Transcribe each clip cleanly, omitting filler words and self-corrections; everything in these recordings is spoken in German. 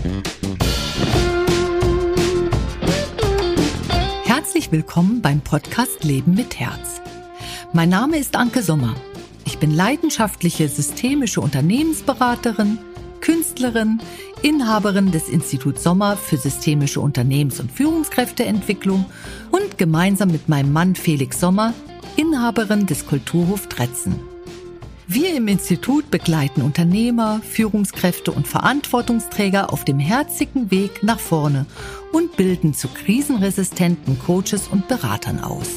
Herzlich willkommen beim Podcast Leben mit Herz. Mein Name ist Anke Sommer. Ich bin leidenschaftliche systemische Unternehmensberaterin, Künstlerin, Inhaberin des Instituts Sommer für systemische Unternehmens- und Führungskräfteentwicklung und gemeinsam mit meinem Mann Felix Sommer Inhaberin des Kulturhof Dretzen. Wir im Institut begleiten Unternehmer, Führungskräfte und Verantwortungsträger auf dem herzigen Weg nach vorne und bilden zu krisenresistenten Coaches und Beratern aus.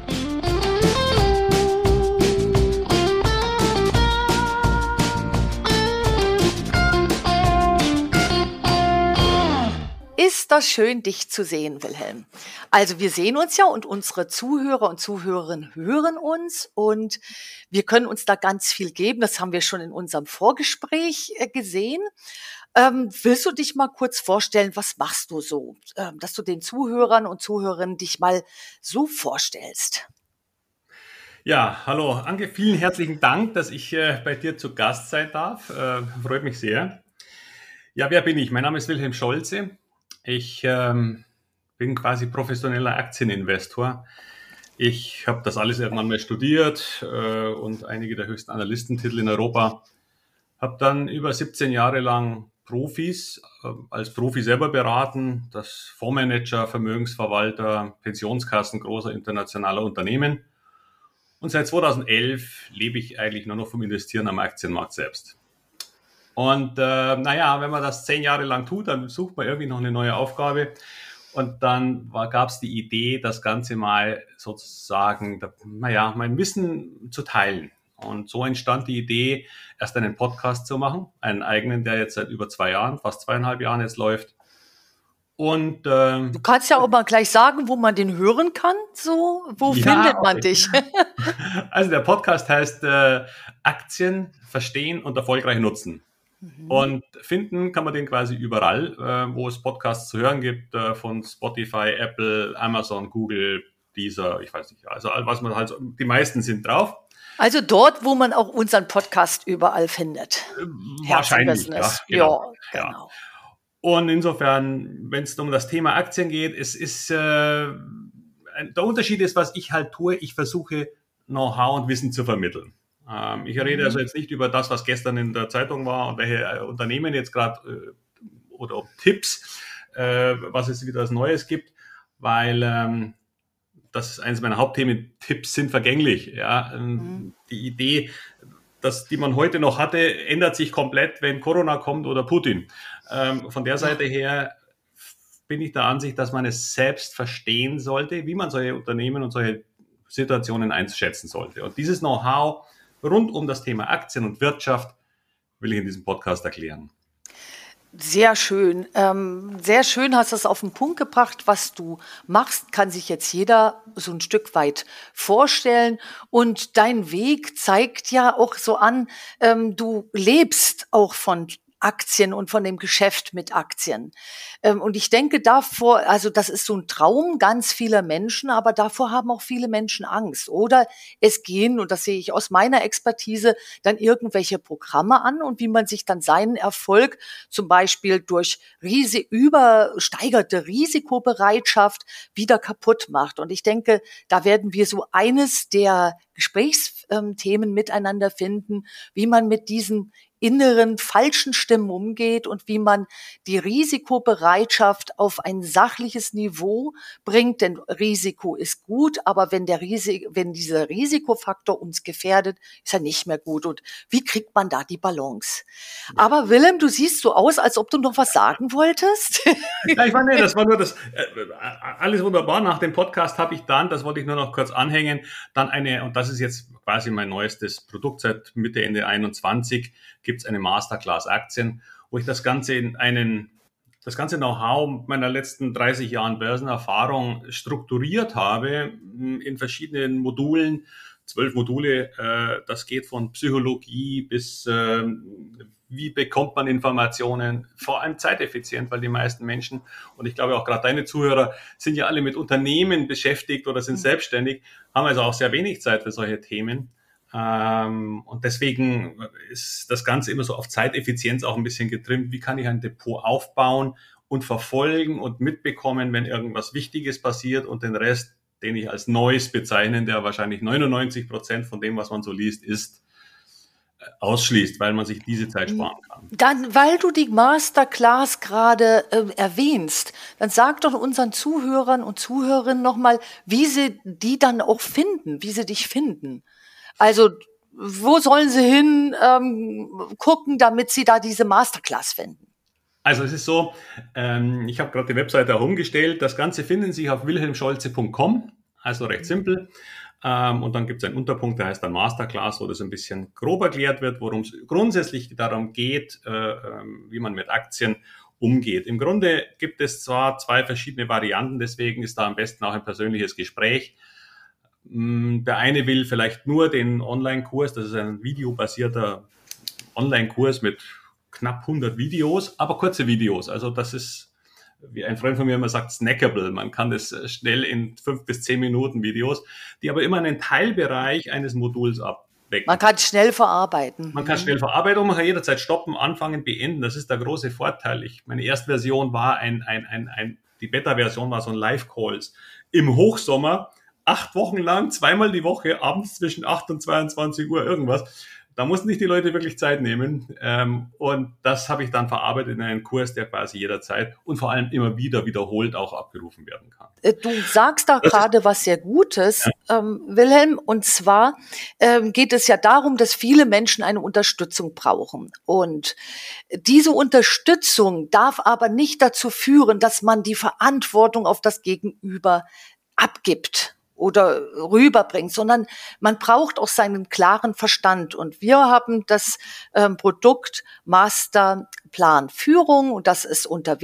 Ist das schön, dich zu sehen, Wilhelm. Also wir sehen uns ja und unsere Zuhörer und Zuhörerinnen hören uns und wir können uns da ganz viel geben. Das haben wir schon in unserem Vorgespräch gesehen. Willst du dich mal kurz vorstellen, was machst du so, dass du den Zuhörern und Zuhörerinnen dich mal so vorstellst? Ja, hallo Anke, vielen herzlichen Dank, dass ich bei dir zu Gast sein darf. Freut mich sehr. Ja, wer bin ich? Mein Name ist Wilhelm Scholze. Ich bin quasi professioneller Aktieninvestor. Ich habe das alles irgendwann mal studiert und einige der höchsten Analystentitel in Europa. Habe dann über 17 Jahre lang Profis als Profi selber beraten, das Fondsmanager, Vermögensverwalter, Pensionskassen großer internationaler Unternehmen. Und seit 2011 lebe ich eigentlich nur noch vom Investieren am Aktienmarkt selbst. Und wenn man das 10 Jahre lang tut, dann sucht man irgendwie noch eine neue Aufgabe. Und dann gab es die Idee, das Ganze mal sozusagen, mein Wissen zu teilen. Und so entstand die Idee, erst einen Podcast zu machen, einen eigenen, der jetzt seit über 2 Jahren, fast 2,5 Jahren jetzt läuft. Und du kannst ja auch mal gleich sagen, wo man den hören kann. So, wo findet man dich? Also der Podcast heißt Aktien verstehen und erfolgreich nutzen. Und finden kann man den quasi überall, wo es Podcasts zu hören gibt, von Spotify, Apple, Amazon, Google, Deezer, ich weiß nicht, also was man halt, die meisten sind drauf. Also dort, wo man auch unseren Podcast überall findet. Wahrscheinlich, ja, genau. Ja. Und insofern, wenn es um das Thema Aktien geht, der Unterschied ist, was ich halt tue, ich versuche Know-how und Wissen zu vermitteln. Ich rede also jetzt nicht über das, was gestern in der Zeitung war und welche Unternehmen jetzt gerade oder um Tipps, was es wieder als Neues gibt, weil das ist eines meiner Hauptthemen. Tipps sind vergänglich. Ja. Die Idee, die man heute noch hatte, ändert sich komplett, wenn Corona kommt oder Putin. Von der Seite her bin ich der Ansicht, dass man es selbst verstehen sollte, wie man solche Unternehmen und solche Situationen einschätzen sollte. Und dieses Know-how rund um das Thema Aktien und Wirtschaft will ich in diesem Podcast erklären. Sehr schön. Sehr schön hast du es auf den Punkt gebracht. Was du machst, kann sich jetzt jeder so ein Stück weit vorstellen. Und dein Weg zeigt ja auch so an, du lebst auch von Aktien und von dem Geschäft mit Aktien. Und ich denke also das ist so ein Traum ganz vieler Menschen, aber davor haben auch viele Menschen Angst. Oder es gehen, und das sehe ich aus meiner Expertise, dann irgendwelche Programme an und wie man sich dann seinen Erfolg zum Beispiel durch übersteigerte Risikobereitschaft wieder kaputt macht. Und ich denke, da werden wir so eines der Gesprächsthemen miteinander finden, wie man mit diesen inneren falschen Stimmen umgeht und wie man die Risikobereitschaft auf ein sachliches Niveau bringt. Denn Risiko ist gut, aber wenn dieser Risikofaktor uns gefährdet, ist er nicht mehr gut. Und wie kriegt man da die Balance? Aber Willem, du siehst so aus, als ob du noch was sagen wolltest. Ja, ich meine, das war nur das, alles wunderbar. Nach dem Podcast habe ich dann, das wollte ich nur noch kurz anhängen, dann und das ist jetzt quasi mein neuestes Produkt seit Mitte, Ende 21, gibt es eine Masterclass Aktien, wo ich das ganze Know-how meiner letzten 30 Jahren Börsenerfahrung strukturiert habe in verschiedenen Modulen, 12 Module, das geht von Psychologie bis wie bekommt man Informationen, vor allem zeiteffizient, weil die meisten Menschen, und ich glaube auch gerade deine Zuhörer, sind ja alle mit Unternehmen beschäftigt oder sind selbstständig, haben also auch sehr wenig Zeit für solche Themen. Und deswegen ist das Ganze immer so auf Zeiteffizienz auch ein bisschen getrimmt. Wie kann ich ein Depot aufbauen und verfolgen und mitbekommen, wenn irgendwas Wichtiges passiert, und den Rest, den ich als Neues bezeichne, der wahrscheinlich 99% von dem, was man so liest, ist, ausschließt, weil man sich diese Zeit sparen kann. Dann, weil du die Masterclass gerade erwähnst, dann sag doch unseren Zuhörern und Zuhörerinnen nochmal, wie sie die dann auch finden, wie sie dich finden. Also, wo sollen sie hin gucken, damit sie da diese Masterclass finden? Also es ist so, ich habe gerade die Webseite herumgestellt. Das Ganze finden Sie auf wilhelmscholze.com, also recht simpel. Und dann gibt es einen Unterpunkt, der heißt dann Masterclass, wo das ein bisschen grob erklärt wird, worum es grundsätzlich darum geht, wie man mit Aktien umgeht. Im Grunde gibt es zwar 2 verschiedene Varianten, deswegen ist da am besten auch ein persönliches Gespräch. Der eine will vielleicht nur den Online-Kurs, das ist ein videobasierter Online-Kurs mit knapp 100 Videos, aber kurze Videos. Also das ist, wie ein Freund von mir immer sagt, snackable. Man kann das schnell in 5 bis 10 Minuten Videos, die aber immer einen Teilbereich eines Moduls abdecken. Man kann schnell verarbeiten. Man kann schnell verarbeiten und man kann jederzeit stoppen, anfangen, beenden. Das ist der große Vorteil. Meine erste Version war die Beta-Version war so ein Live-Calls im Hochsommer, 8 Wochen lang, 2-mal die Woche, abends zwischen 8 und 22 Uhr irgendwas. Da mussten sich die Leute wirklich Zeit nehmen. Und das habe ich dann verarbeitet in einen Kurs, der quasi jederzeit und vor allem immer wieder wiederholt auch abgerufen werden kann. Du sagst da gerade was sehr Gutes, ja. Wilhelm. Und zwar geht es ja darum, dass viele Menschen eine Unterstützung brauchen. Und diese Unterstützung darf aber nicht dazu führen, dass man die Verantwortung auf das Gegenüber abgibt oder rüberbringt, sondern man braucht auch seinen klaren Verstand. Und wir haben das Produkt Masterplan Führung, und das ist unter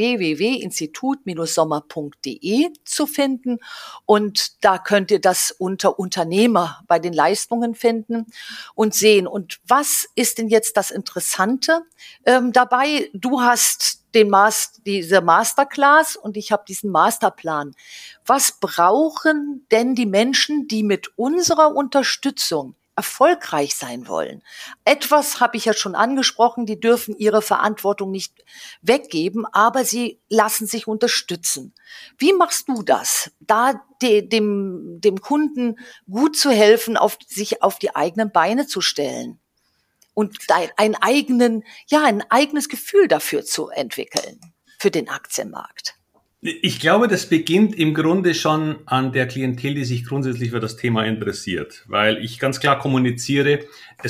www.institut-sommer.de zu finden. Und da könnt ihr das unter Unternehmer bei den Leistungen finden und sehen. Und was ist denn jetzt das Interessante dabei? Du hast diese Masterclass und ich habe diesen Masterplan. Was brauchen denn die Menschen, die mit unserer Unterstützung erfolgreich sein wollen? Etwas habe ich ja schon angesprochen, die dürfen ihre Verantwortung nicht weggeben, aber sie lassen sich unterstützen. Wie machst du das, da dem Kunden gut zu helfen, sich auf die eigenen Beine zu stellen? Und ein eigenes Gefühl dafür zu entwickeln, für den Aktienmarkt. Ich glaube, das beginnt im Grunde schon an der Klientel, die sich grundsätzlich für das Thema interessiert. Weil ich ganz klar kommuniziere,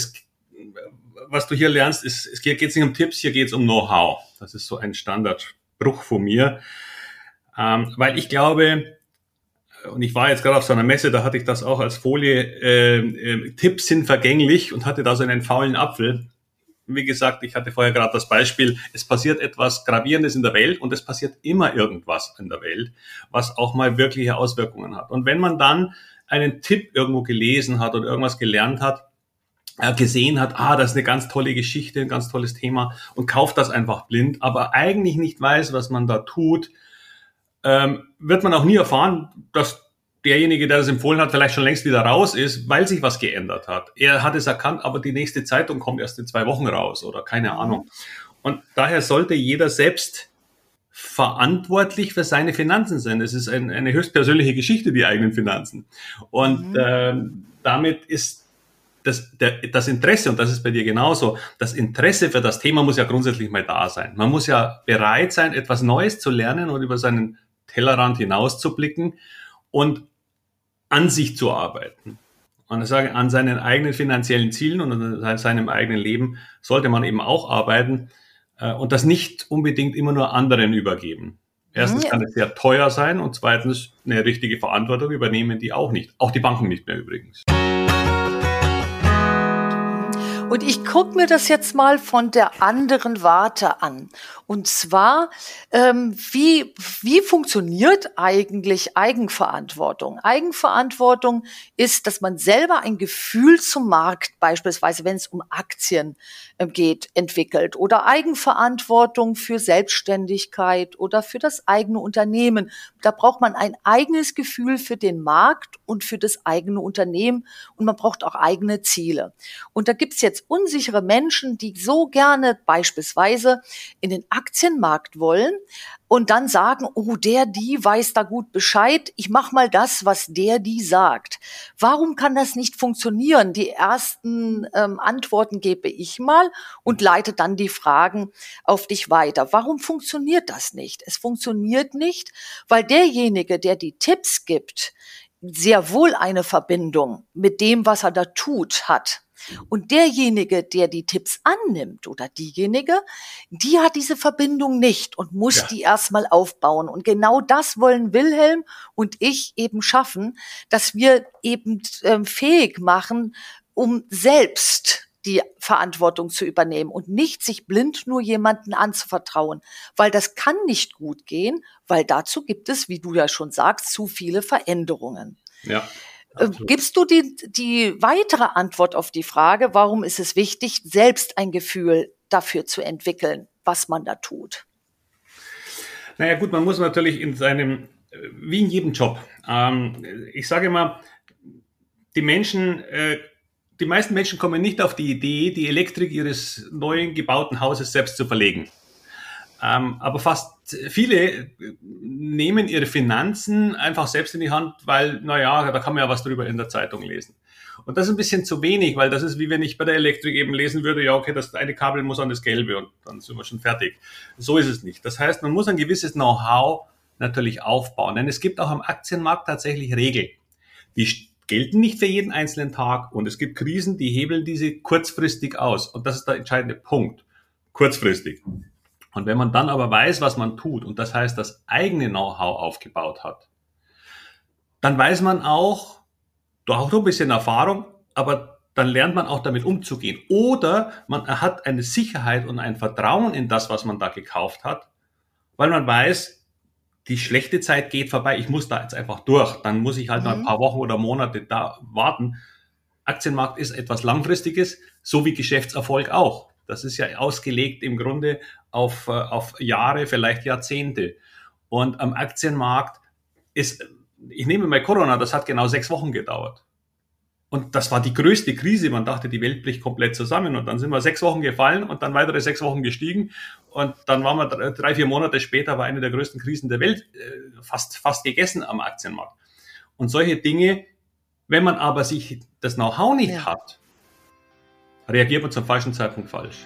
was du hier lernst, hier geht es nicht um Tipps, hier geht es um Know-how. Das ist so ein Standardspruch von mir. Weil ich glaube, und ich war jetzt gerade auf so einer Messe, da hatte ich das auch als Folie, Tipps sind vergänglich, und hatte da so einen faulen Apfel. Wie gesagt, ich hatte vorher gerade das Beispiel, es passiert etwas Gravierendes in der Welt und es passiert immer irgendwas in der Welt, was auch mal wirkliche Auswirkungen hat. Und wenn man dann einen Tipp irgendwo gelesen hat oder irgendwas gelernt hat, gesehen hat, das ist eine ganz tolle Geschichte, ein ganz tolles Thema, und kauft das einfach blind, aber eigentlich nicht weiß, was man da tut, wird man auch nie erfahren, dass derjenige, der das empfohlen hat, vielleicht schon längst wieder raus ist, weil sich was geändert hat. Er hat es erkannt, aber die nächste Zeitung kommt erst in 2 Wochen raus oder keine Ahnung. Und daher sollte jeder selbst verantwortlich für seine Finanzen sein. Es ist eine höchstpersönliche Geschichte, die eigenen Finanzen. Und damit ist das Interesse, und das ist bei dir genauso, das Interesse für das Thema muss ja grundsätzlich mal da sein. Man muss ja bereit sein, etwas Neues zu lernen und über seinen Tellerrand hinaus zu blicken und an sich zu arbeiten. Und ich sage, an seinen eigenen finanziellen Zielen und an seinem eigenen Leben sollte man eben auch arbeiten und das nicht unbedingt immer nur anderen übergeben. Erstens kann es sehr teuer sein und zweitens eine richtige Verantwortung übernehmen die auch nicht. Auch die Banken nicht mehr übrigens. Und ich gucke mir das jetzt mal von der anderen Warte an. Und zwar, wie funktioniert eigentlich Eigenverantwortung? Eigenverantwortung ist, dass man selber ein Gefühl zum Markt, beispielsweise wenn es um Aktien geht, entwickelt. Oder Eigenverantwortung für Selbstständigkeit oder für das eigene Unternehmen. Da braucht man ein eigenes Gefühl für den Markt und für das eigene Unternehmen. Und man braucht auch eigene Ziele. Und da gibt es jetzt unsichere Menschen, die so gerne beispielsweise in den Aktienmarkt wollen und dann sagen, oh, die weiß da gut Bescheid, ich mache mal das, was die sagt. Warum kann das nicht funktionieren? Die ersten Antworten gebe ich mal und leite dann die Fragen auf dich weiter. Warum funktioniert das nicht? Es funktioniert nicht, weil derjenige, der die Tipps gibt, sehr wohl eine Verbindung mit dem, was er da tut, hat. Und derjenige, der die Tipps annimmt oder diejenige, die hat diese Verbindung nicht und muss die erstmal aufbauen. Und genau das wollen Wilhelm und ich eben schaffen, dass wir eben fähig machen, um selbst die Verantwortung zu übernehmen und nicht sich blind nur jemanden anzuvertrauen, weil das kann nicht gut gehen, weil dazu gibt es, wie du ja schon sagst, zu viele Veränderungen. Ja. Gibst du die weitere Antwort auf die Frage, warum ist es wichtig, selbst ein Gefühl dafür zu entwickeln, was man da tut? Naja gut, man muss natürlich wie in jedem Job, ich sage immer, die meisten Menschen kommen nicht auf die Idee, die Elektrik ihres neuen gebauten Hauses selbst zu verlegen. Aber fast viele nehmen ihre Finanzen einfach selbst in die Hand, weil, da kann man ja was drüber in der Zeitung lesen. Und das ist ein bisschen zu wenig, weil das ist, wie wenn ich bei der Elektrik eben lesen würde, das eine Kabel muss an das Gelbe und dann sind wir schon fertig. So ist es nicht. Das heißt, man muss ein gewisses Know-how natürlich aufbauen, denn es gibt auch am Aktienmarkt tatsächlich Regeln. Die gelten nicht für jeden einzelnen Tag und es gibt Krisen, die hebeln diese kurzfristig aus. Und das ist der entscheidende Punkt. Kurzfristig. Und wenn man dann aber weiß, was man tut, und das heißt, das eigene Know-how aufgebaut hat, dann weiß man auch, du hast auch ein bisschen Erfahrung, aber dann lernt man auch damit umzugehen. Oder man hat eine Sicherheit und ein Vertrauen in das, was man da gekauft hat, weil man weiß, die schlechte Zeit geht vorbei, ich muss da jetzt einfach durch. Dann muss ich halt noch ein paar Wochen oder Monate da warten. Aktienmarkt ist etwas Langfristiges, so wie Geschäftserfolg auch. Das ist ja ausgelegt im Grunde auf Jahre, vielleicht Jahrzehnte. Und am Aktienmarkt ich nehme mal Corona, das hat genau 6 Wochen gedauert. Und das war die größte Krise. Man dachte, die Welt bricht komplett zusammen. Und dann sind wir 6 Wochen gefallen und dann weitere 6 Wochen gestiegen. Und dann waren wir 3-4 Monate später, war eine der größten Krisen der Welt fast gegessen am Aktienmarkt. Und solche Dinge, wenn man aber sich das Know-how nicht hat, reagiert man zum falschen Zeitpunkt falsch.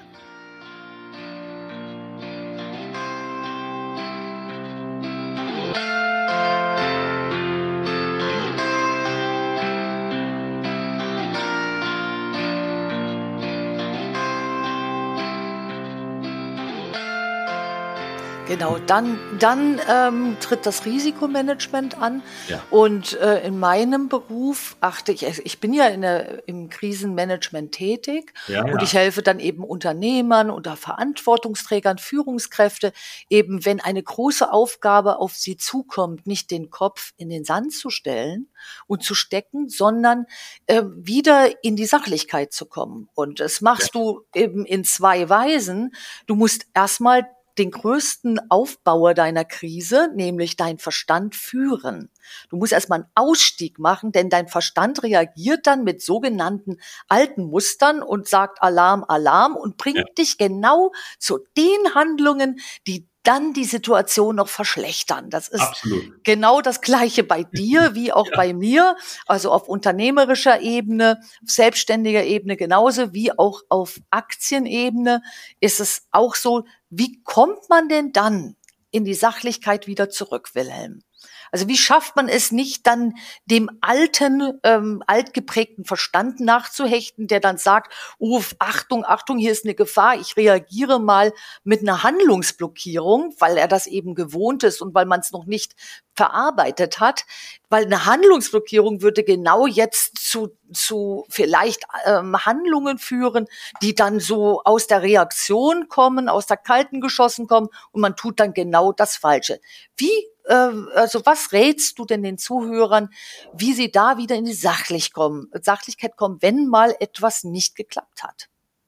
Genau, dann tritt das Risikomanagement an. Ja. Und in meinem Beruf ich bin ja im Krisenmanagement tätig und ich helfe dann eben Unternehmern oder Verantwortungsträgern, Führungskräfte, eben wenn eine große Aufgabe auf sie zukommt, nicht den Kopf in den Sand zu stellen und zu stecken, sondern wieder in die Sachlichkeit zu kommen. Und das machst du eben in 2 Weisen. Du musst erstmal den größten Aufbauer deiner Krise, nämlich dein Verstand, führen. Du musst erstmal einen Ausstieg machen, denn dein Verstand reagiert dann mit sogenannten alten Mustern und sagt Alarm, Alarm und bringt dich genau zu den Handlungen, die dann die Situation noch verschlechtern. Das ist genau das Gleiche bei dir wie auch bei mir, also auf unternehmerischer Ebene, auf selbstständiger Ebene genauso wie auch auf Aktienebene ist es auch so. Wie kommt man denn dann in die Sachlichkeit wieder zurück, Wilhelm? Also wie schafft man es nicht, dann dem alten, altgeprägten Verstand nachzuhechten, der dann sagt, oh, Achtung, Achtung, hier ist eine Gefahr, ich reagiere mal mit einer Handlungsblockierung, weil er das eben gewohnt ist und weil man es noch nicht verarbeitet hat, weil eine Handlungsblockierung würde genau jetzt zu vielleicht Handlungen führen, die dann so aus der Reaktion kommen, aus der kalten geschossen kommen und man tut dann genau das Falsche. Also was rätst du denn den Zuhörern, wie sie da wieder in die Sachlichkeit kommen, wenn mal etwas nicht geklappt hat?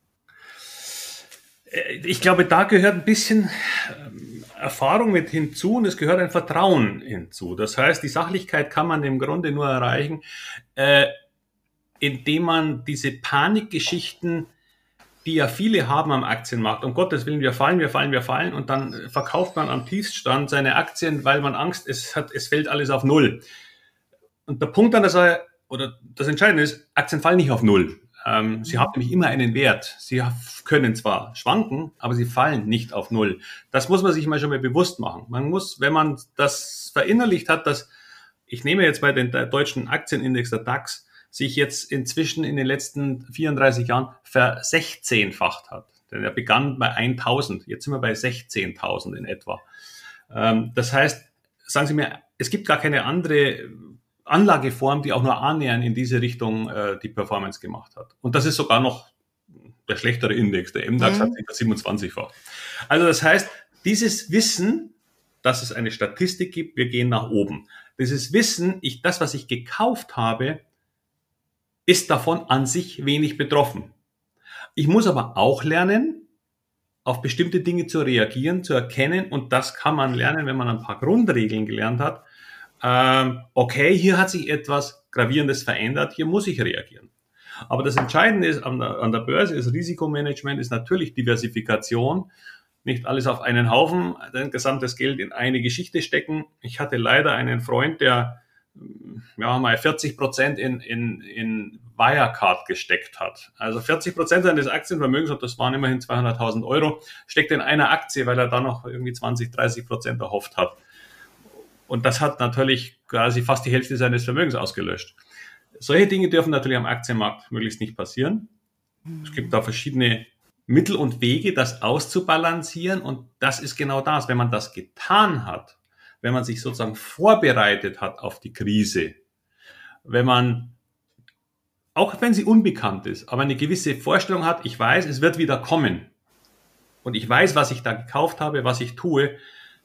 Ich glaube, da gehört ein bisschen Erfahrung mit hinzu und es gehört ein Vertrauen hinzu. Das heißt, die Sachlichkeit kann man im Grunde nur erreichen, indem man diese Panikgeschichten, die ja viele haben am Aktienmarkt, um Gottes Willen, wir fallen und dann verkauft man am Tiefstand seine Aktien, weil man Angst, es fällt alles auf Null. Und der Punkt an der Sache, oder das Entscheidende ist, Aktien fallen nicht auf Null. Sie haben nämlich immer einen Wert. Sie können zwar schwanken, aber sie fallen nicht auf Null. Das muss man sich mal schon mal bewusst machen. Man muss, wenn man das verinnerlicht hat, dass, ich nehme jetzt bei den deutschen Aktienindex, der DAX, sich jetzt inzwischen in den letzten 34 Jahren versechzehnfacht hat. Denn er begann bei 1.000, jetzt sind wir bei 16.000 in etwa. Das heißt, sagen Sie mir, es gibt gar keine andere Anlageform, die auch nur annähernd in diese Richtung die Performance gemacht hat. Und das ist sogar noch der schlechtere Index. Der MDAX hat sich 27-fach. Also das heißt, dieses Wissen, dass es eine Statistik gibt, wir gehen nach oben. Dieses Wissen, das, was ich gekauft habe, ist davon an sich wenig betroffen. Ich muss aber auch lernen, auf bestimmte Dinge zu reagieren, zu erkennen. Und das kann man lernen, wenn man ein paar Grundregeln gelernt hat. Okay, hier hat sich etwas Gravierendes verändert, hier muss ich reagieren. Aber das Entscheidende ist an der Börse, ist Risikomanagement, ist natürlich Diversifikation. Nicht alles auf einen Haufen, ein gesamtes Geld in eine Geschichte stecken. Ich hatte leider einen Freund, der mal 40% in Wirecard gesteckt hat. Also 40% seines Aktienvermögens, und das waren immerhin 200.000 Euro, steckt in einer Aktie, weil er da noch irgendwie 20-30% erhofft hat. Und das hat natürlich quasi fast die Hälfte seines Vermögens ausgelöscht. Solche Dinge dürfen natürlich am Aktienmarkt möglichst nicht passieren. Es gibt da verschiedene Mittel und Wege, das auszubalancieren. Und das ist genau das. Wenn man das getan hat, wenn man sich sozusagen vorbereitet hat auf die Krise, wenn man, auch wenn sie unbekannt ist, aber eine gewisse Vorstellung hat, ich weiß, es wird wieder kommen. Und ich weiß, was ich da gekauft habe, was ich tue,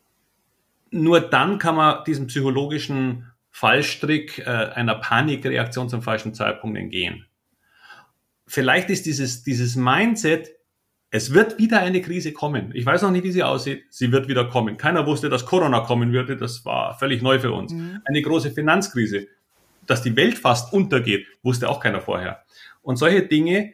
nur dann kann man diesem psychologischen Fallstrick einer Panikreaktion zum falschen Zeitpunkt entgehen. Vielleicht ist dieses Mindset, es wird wieder eine Krise kommen. Ich weiß noch nicht, wie sie aussieht. Sie wird wieder kommen. Keiner wusste, dass Corona kommen würde. Das war völlig neu für uns. Eine große Finanzkrise. Dass die Welt fast untergeht, wusste auch keiner vorher. Und solche Dinge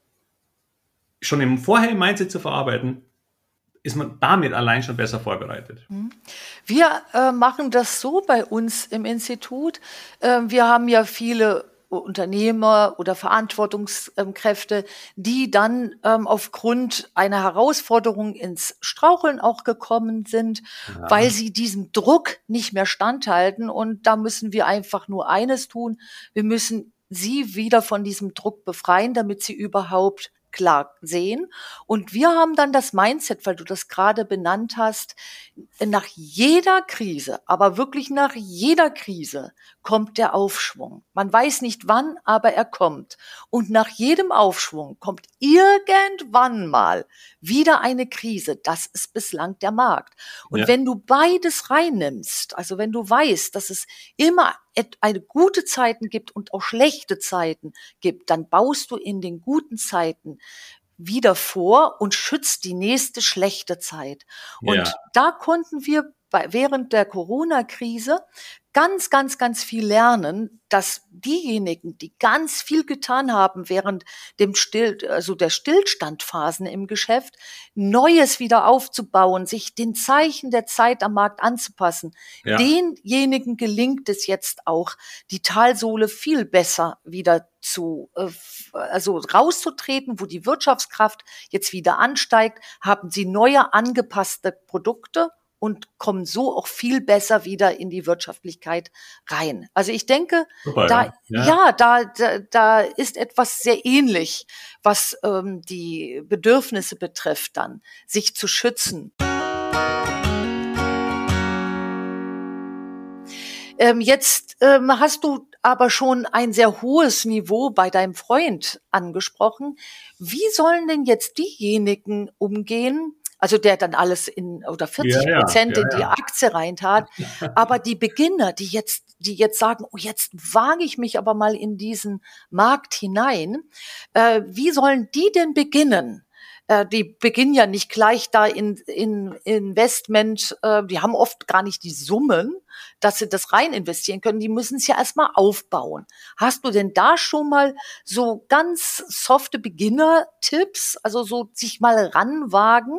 schon vorher im Mindset zu verarbeiten, ist man damit allein schon besser vorbereitet. Wir machen das so bei uns im Institut. Wir haben ja viele Unternehmer oder Verantwortungskräfte, die dann aufgrund einer Herausforderung ins Straucheln auch gekommen sind, weil sie diesem Druck nicht mehr standhalten. Und da müssen wir einfach nur eines tun. Wir müssen sie wieder von diesem Druck befreien, damit sie überhaupt klar sehen. Und wir haben dann das Mindset, weil du das gerade benannt hast, nach jeder Krise, aber wirklich nach jeder Krise kommt der Aufschwung. Man weiß nicht wann, aber er kommt. Und nach jedem Aufschwung kommt irgendwann mal wieder eine Krise. Das ist bislang der Markt. Und wenn du beides reinnimmst, also wenn du weißt, dass es immer eine gute Zeiten gibt und auch schlechte Zeiten gibt, dann baust du in den guten Zeiten wieder vor und schützt die nächste schlechte Zeit. Und da konnten wir während der Corona-Krise ganz, ganz, ganz viel lernen, dass diejenigen, die ganz viel getan haben während der Stillstandphasen im Geschäft, Neues wieder aufzubauen, sich den Zeichen der Zeit am Markt anzupassen, denjenigen gelingt es jetzt auch, die Talsohle viel besser wieder rauszutreten, wo die Wirtschaftskraft jetzt wieder ansteigt, haben sie neue angepasste Produkte und kommen so auch viel besser wieder in die Wirtschaftlichkeit rein. Also ich denke, Super, da ist etwas sehr ähnlich, was die Bedürfnisse betrifft dann, sich zu schützen. Jetzt hast du aber schon ein sehr hohes Niveau bei deinem Freund angesprochen. Wie sollen denn jetzt diejenigen umgehen, also der dann alles oder 40% in die Aktie reintat, aber die Beginner, die jetzt sagen, oh, jetzt wage ich mich aber mal in diesen Markt hinein, wie sollen die denn beginnen? Die beginnen ja nicht gleich da in Investment, die haben oft gar nicht die Summen, dass sie das rein investieren können. Die müssen es ja erstmal aufbauen. Hast du denn da schon mal so ganz softe Beginner-Tipps, also so sich mal ranwagen?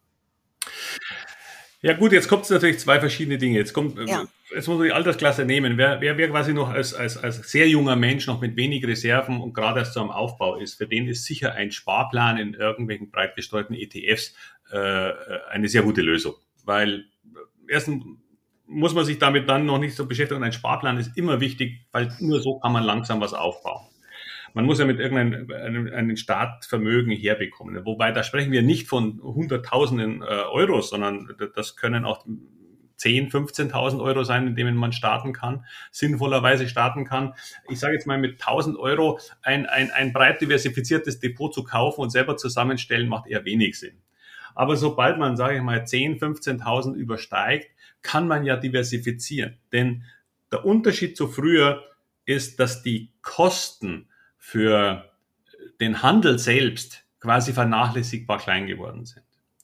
Ja gut, jetzt kommt es natürlich zwei verschiedene Dinge. Jetzt muss man die Altersklasse nehmen. Wer quasi noch als sehr junger Mensch noch mit wenig Reserven und gerade erst so am Aufbau ist, für den ist sicher ein Sparplan in irgendwelchen breit gestreuten ETFs eine sehr gute Lösung. Weil erstens muss man sich damit dann noch nicht so beschäftigen. Ein Sparplan ist immer wichtig, weil nur so kann man langsam was aufbauen. Man muss ja mit irgendeinem Startvermögen herbekommen. Wobei, da sprechen wir nicht von Hunderttausenden Euros, sondern das können auch 10.000, 15.000 Euro sein, in denen man sinnvollerweise starten kann. Ich sage jetzt mal, mit 1.000 Euro ein breit diversifiziertes Depot zu kaufen und selber zusammenstellen, macht eher wenig Sinn. Aber sobald man, sage ich mal, 10.000, 15.000 übersteigt, kann man ja diversifizieren. Denn der Unterschied zu früher ist, dass die Kosten für den Handel selbst quasi vernachlässigbar klein geworden sind.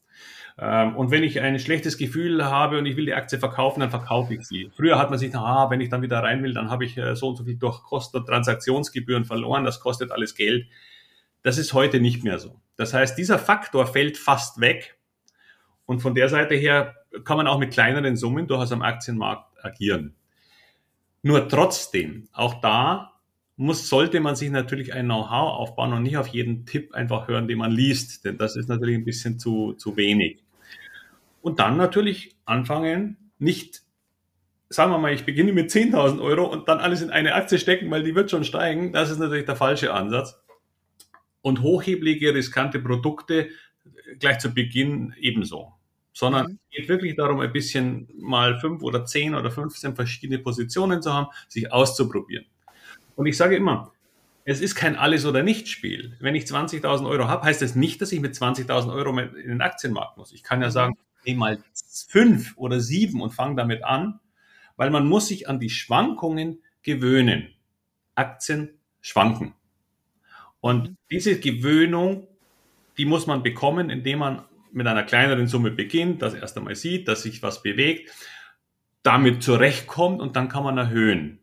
Und wenn ich ein schlechtes Gefühl habe und ich will die Aktie verkaufen, dann verkaufe ich sie. Früher hat man sich gedacht, wenn ich dann wieder rein will, dann habe ich so und so viel durch Kosten und Transaktionsgebühren verloren, das kostet alles Geld. Das ist heute nicht mehr so. Das heißt, dieser Faktor fällt fast weg und von der Seite her kann man auch mit kleineren Summen durchaus am Aktienmarkt agieren. Nur trotzdem, auch da sollte man sich natürlich ein Know-how aufbauen und nicht auf jeden Tipp einfach hören, den man liest, denn das ist natürlich ein bisschen zu wenig. Und dann natürlich anfangen, nicht, sagen wir mal, ich beginne mit 10.000 Euro und dann alles in eine Aktie stecken, weil die wird schon steigen. Das ist natürlich der falsche Ansatz. Und hochheblige, riskante Produkte gleich zu Beginn ebenso. Sondern es geht wirklich darum, ein bisschen mal 5 oder 10 oder 15 verschiedene Positionen zu haben, sich auszuprobieren. Und ich sage immer, es ist kein Alles-oder-Nicht-Spiel. Wenn ich 20.000 Euro habe, heißt das nicht, dass ich mit 20.000 Euro in den Aktienmarkt muss. Ich kann ja sagen, ich nehme mal 5 oder 7 und fange damit an, weil man muss sich an die Schwankungen gewöhnen. Aktien schwanken. Und diese Gewöhnung, die muss man bekommen, indem man mit einer kleineren Summe beginnt, das erst einmal sieht, dass sich was bewegt, damit zurechtkommt und dann kann man erhöhen.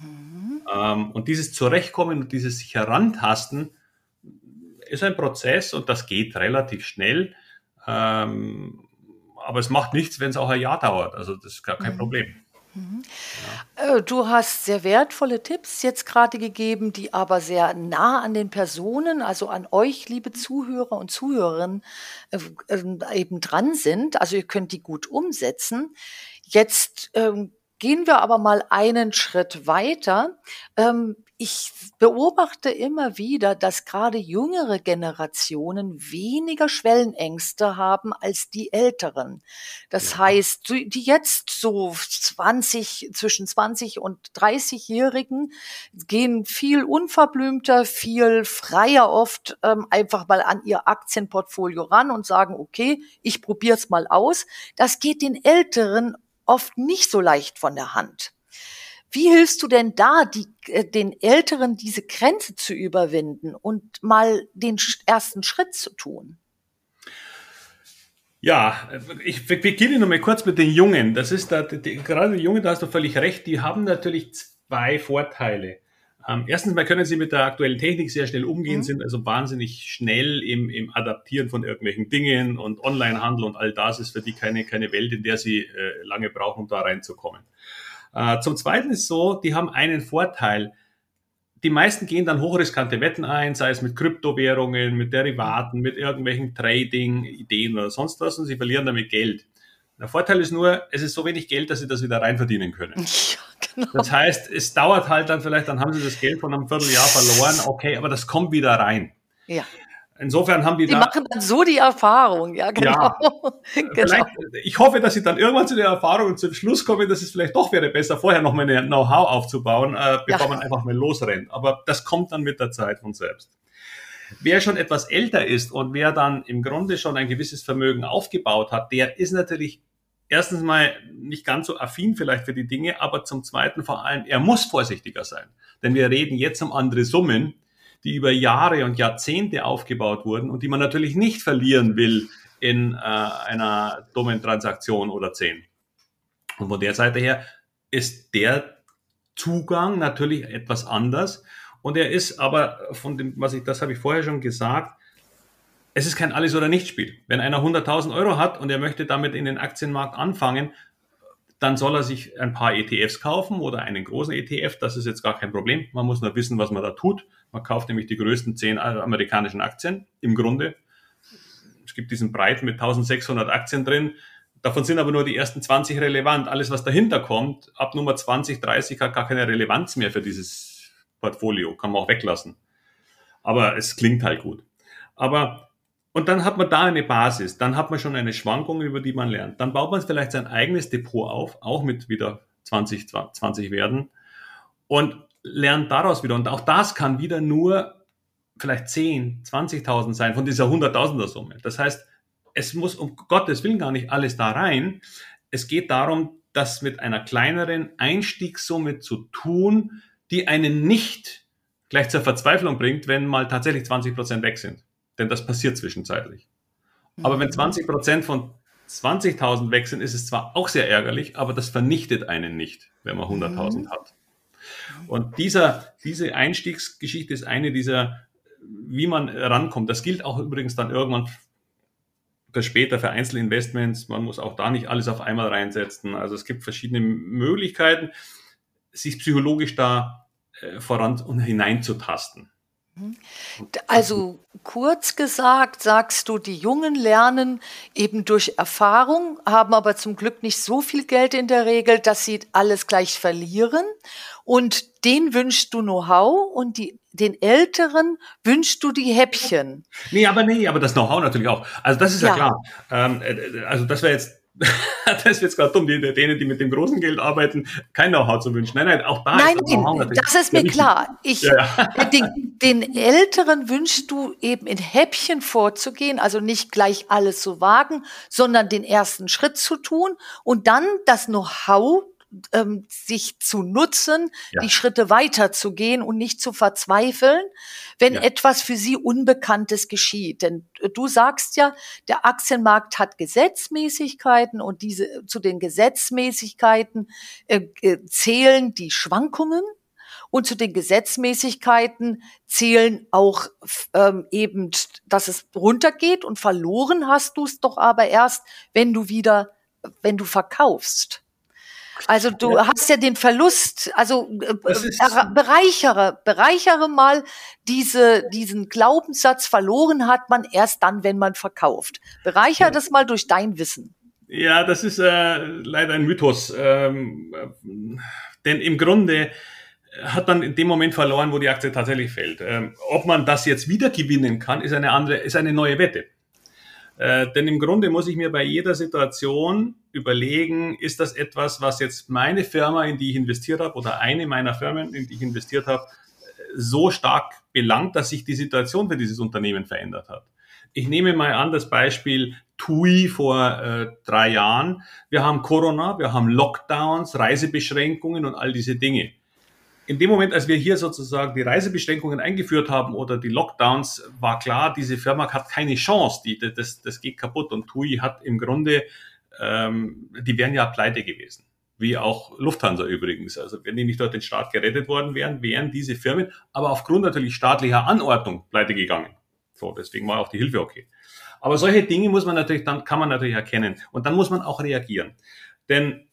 Und dieses Zurechtkommen und dieses sich herantasten ist ein Prozess und das geht relativ schnell. Aber es macht nichts, wenn es auch ein Jahr dauert. Also das ist gar kein Problem. Ja. Du hast sehr wertvolle Tipps jetzt gerade gegeben, die aber sehr nah an den Personen, also an euch, liebe Zuhörer und Zuhörerinnen, eben dran sind. Also ihr könnt die gut umsetzen. Jetzt gehen wir aber mal einen Schritt weiter. Ich beobachte immer wieder, dass gerade jüngere Generationen weniger Schwellenängste haben als die Älteren. Das heißt, die jetzt so zwischen 20 und 30-Jährigen gehen viel unverblümter, viel freier oft einfach mal an ihr Aktienportfolio ran und sagen, okay, ich probiere es mal aus. Das geht den Älteren oft nicht so leicht von der Hand. Wie hilfst du denn da, den Älteren diese Grenze zu überwinden und mal den ersten Schritt zu tun? Ja, ich beginne noch mal kurz mit den Jungen. Das ist gerade die Jungen, da hast du völlig recht, die haben natürlich zwei Vorteile. Erstens mal können sie mit der aktuellen Technik sehr schnell umgehen, sind also wahnsinnig schnell im Adaptieren von irgendwelchen Dingen und Onlinehandel und all das ist für die keine Welt, in der sie lange brauchen, um da reinzukommen. Zum Zweiten ist so, die haben einen Vorteil. Die meisten gehen dann hochriskante Wetten ein, sei es mit Kryptowährungen, mit Derivaten, mit irgendwelchen Trading-Ideen oder sonst was und sie verlieren damit Geld. Der Vorteil ist nur, es ist so wenig Geld, dass sie das wieder rein verdienen können. Ja, genau. Das heißt, es dauert halt dann vielleicht, dann haben sie das Geld von einem Vierteljahr verloren, okay, aber das kommt wieder rein. Ja. Insofern haben die Sie machen dann so die Erfahrung, ja, genau. Ja, Genau. ich hoffe, dass sie dann irgendwann zu der Erfahrung und zum Schluss kommen, dass es vielleicht doch wäre besser, vorher noch mal ein Know-how aufzubauen, bevor man einfach mal losrennt. Aber das kommt dann mit der Zeit von selbst. Wer schon etwas älter ist und wer dann im Grunde schon ein gewisses Vermögen aufgebaut hat, der ist natürlich erstens mal nicht ganz so affin vielleicht für die Dinge, aber zum Zweiten vor allem, er muss vorsichtiger sein. Denn wir reden jetzt um andere Summen, die über Jahre und Jahrzehnte aufgebaut wurden und die man natürlich nicht verlieren will in einer dummen Transaktion oder 10. Und von der Seite her ist der Zugang natürlich etwas anders. Und er ist aber von dem, das habe ich vorher schon gesagt, es ist kein Alles- oder Nichts-Spiel. Wenn einer 100.000 Euro hat und er möchte damit in den Aktienmarkt anfangen, dann soll er sich ein paar ETFs kaufen oder einen großen ETF. Das ist jetzt gar kein Problem. Man muss nur wissen, was man da tut. Man kauft nämlich die größten 10 amerikanischen Aktien im Grunde. Es gibt diesen Breit mit 1600 Aktien drin. Davon sind aber nur die ersten 20 relevant. Alles, was dahinter kommt, ab Nummer 20, 30 hat gar keine Relevanz mehr für dieses Portfolio. Kann man auch weglassen. Aber es klingt halt gut. Und dann hat man da eine Basis. Dann hat man schon eine Schwankung, über die man lernt. Dann baut man vielleicht sein eigenes Depot auf, auch mit wieder 20 Werten und lernt daraus wieder. Und auch das kann wieder nur vielleicht 10, 20.000 sein von dieser 100.000er Summe. Das heißt, es muss um Gottes Willen gar nicht alles da rein. Es geht darum, das mit einer kleineren Einstiegssumme zu tun, die einen nicht gleich zur Verzweiflung bringt, wenn mal tatsächlich 20% weg sind. Denn das passiert zwischenzeitlich. Aber wenn 20% von 20.000 weg sind, ist es zwar auch sehr ärgerlich, aber das vernichtet einen nicht, wenn man 100.000 hat. Und diese Einstiegsgeschichte ist eine dieser, wie man rankommt. Das gilt auch übrigens dann irgendwann für später für Einzelinvestments. Man muss auch da nicht alles auf einmal reinsetzen. Also es gibt verschiedene Möglichkeiten, sich psychologisch da voran und hineinzutasten. Also kurz gesagt, sagst du, die Jungen lernen eben durch Erfahrung, haben aber zum Glück nicht so viel Geld in der Regel, dass sie alles gleich verlieren. Und denen wünschst du Know-how und den Älteren wünschst du die Häppchen. Nee, aber das Know-how natürlich auch. Also das ist ja klar. Also das wäre jetzt das ist jetzt gerade dumm, denen, die mit dem großen Geld arbeiten, kein Know-how zu wünschen. Nein, auch da nein, ist das Know-how natürlich. Das ist mir klar. Den Älteren wünschst du eben in Häppchen vorzugehen, also nicht gleich alles zu wagen, sondern den ersten Schritt zu tun und dann das Know-how sich zu nutzen, die Schritte weiterzugehen und nicht zu verzweifeln, wenn etwas für sie Unbekanntes geschieht. Denn du sagst ja, der Aktienmarkt hat Gesetzmäßigkeiten und zu den Gesetzmäßigkeiten zählen die Schwankungen. Und zu den Gesetzmäßigkeiten zählen auch eben, dass es runtergeht und verloren hast du es doch aber erst, wenn du verkaufst. Also du hast ja den Verlust, also bereichere mal diesen Glaubenssatz, verloren hat man erst dann, wenn man verkauft. Bereichere das mal durch dein Wissen. Ja, das ist leider ein Mythos, denn im Grunde hat man in dem Moment verloren, wo die Aktie tatsächlich fällt. Ob man das jetzt wieder gewinnen kann, ist eine neue Wette. Denn im Grunde muss ich mir bei jeder Situation überlegen, ist das etwas, was jetzt meine Firma, in die ich investiert habe, oder eine meiner Firmen, in die ich investiert habe, so stark belangt, dass sich die Situation für dieses Unternehmen verändert hat. Ich nehme mal an das Beispiel TUI vor 3 Jahren. Wir haben Corona, wir haben Lockdowns, Reisebeschränkungen und all diese Dinge. In dem Moment, als wir hier sozusagen die Reisebeschränkungen eingeführt haben oder die Lockdowns, war klar, diese Firma hat keine Chance, das geht kaputt. Und TUI hat im Grunde, die wären ja pleite gewesen, wie auch Lufthansa übrigens. Also wenn die nicht durch den Staat gerettet worden wären diese Firmen, aber aufgrund natürlich staatlicher Anordnung pleite gegangen. So, deswegen war auch die Hilfe okay. Aber solche Dinge kann man natürlich erkennen und dann muss man auch reagieren. Denn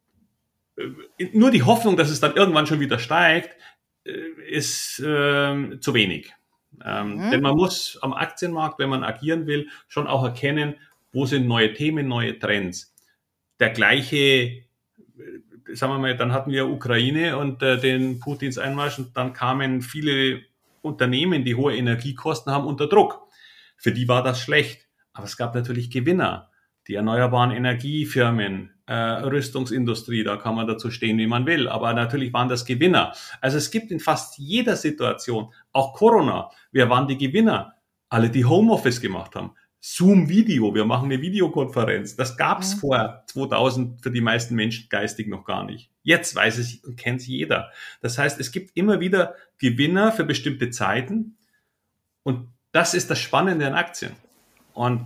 nur die Hoffnung, dass es dann irgendwann schon wieder steigt, ist zu wenig. Denn man muss am Aktienmarkt, wenn man agieren will, schon auch erkennen, wo sind neue Themen, neue Trends. der gleiche, sagen wir mal, dann hatten wir Ukraine und den Putins Einmarsch und dann kamen viele Unternehmen, die hohe Energiekosten haben, unter Druck. Für die war das schlecht. Aber es gab natürlich Gewinner. Die erneuerbaren Energiefirmen, Rüstungsindustrie, da kann man dazu stehen, wie man will. Aber natürlich waren das Gewinner. Also es gibt in fast jeder Situation, auch Corona, wer waren die Gewinner? Alle, die Homeoffice gemacht haben. Zoom-Video, wir machen eine Videokonferenz. Das gab es vor 2000 für die meisten Menschen geistig noch gar nicht. Jetzt weiß es und kennt es jeder. Das heißt, es gibt immer wieder Gewinner für bestimmte Zeiten und das ist das Spannende an Aktien. Und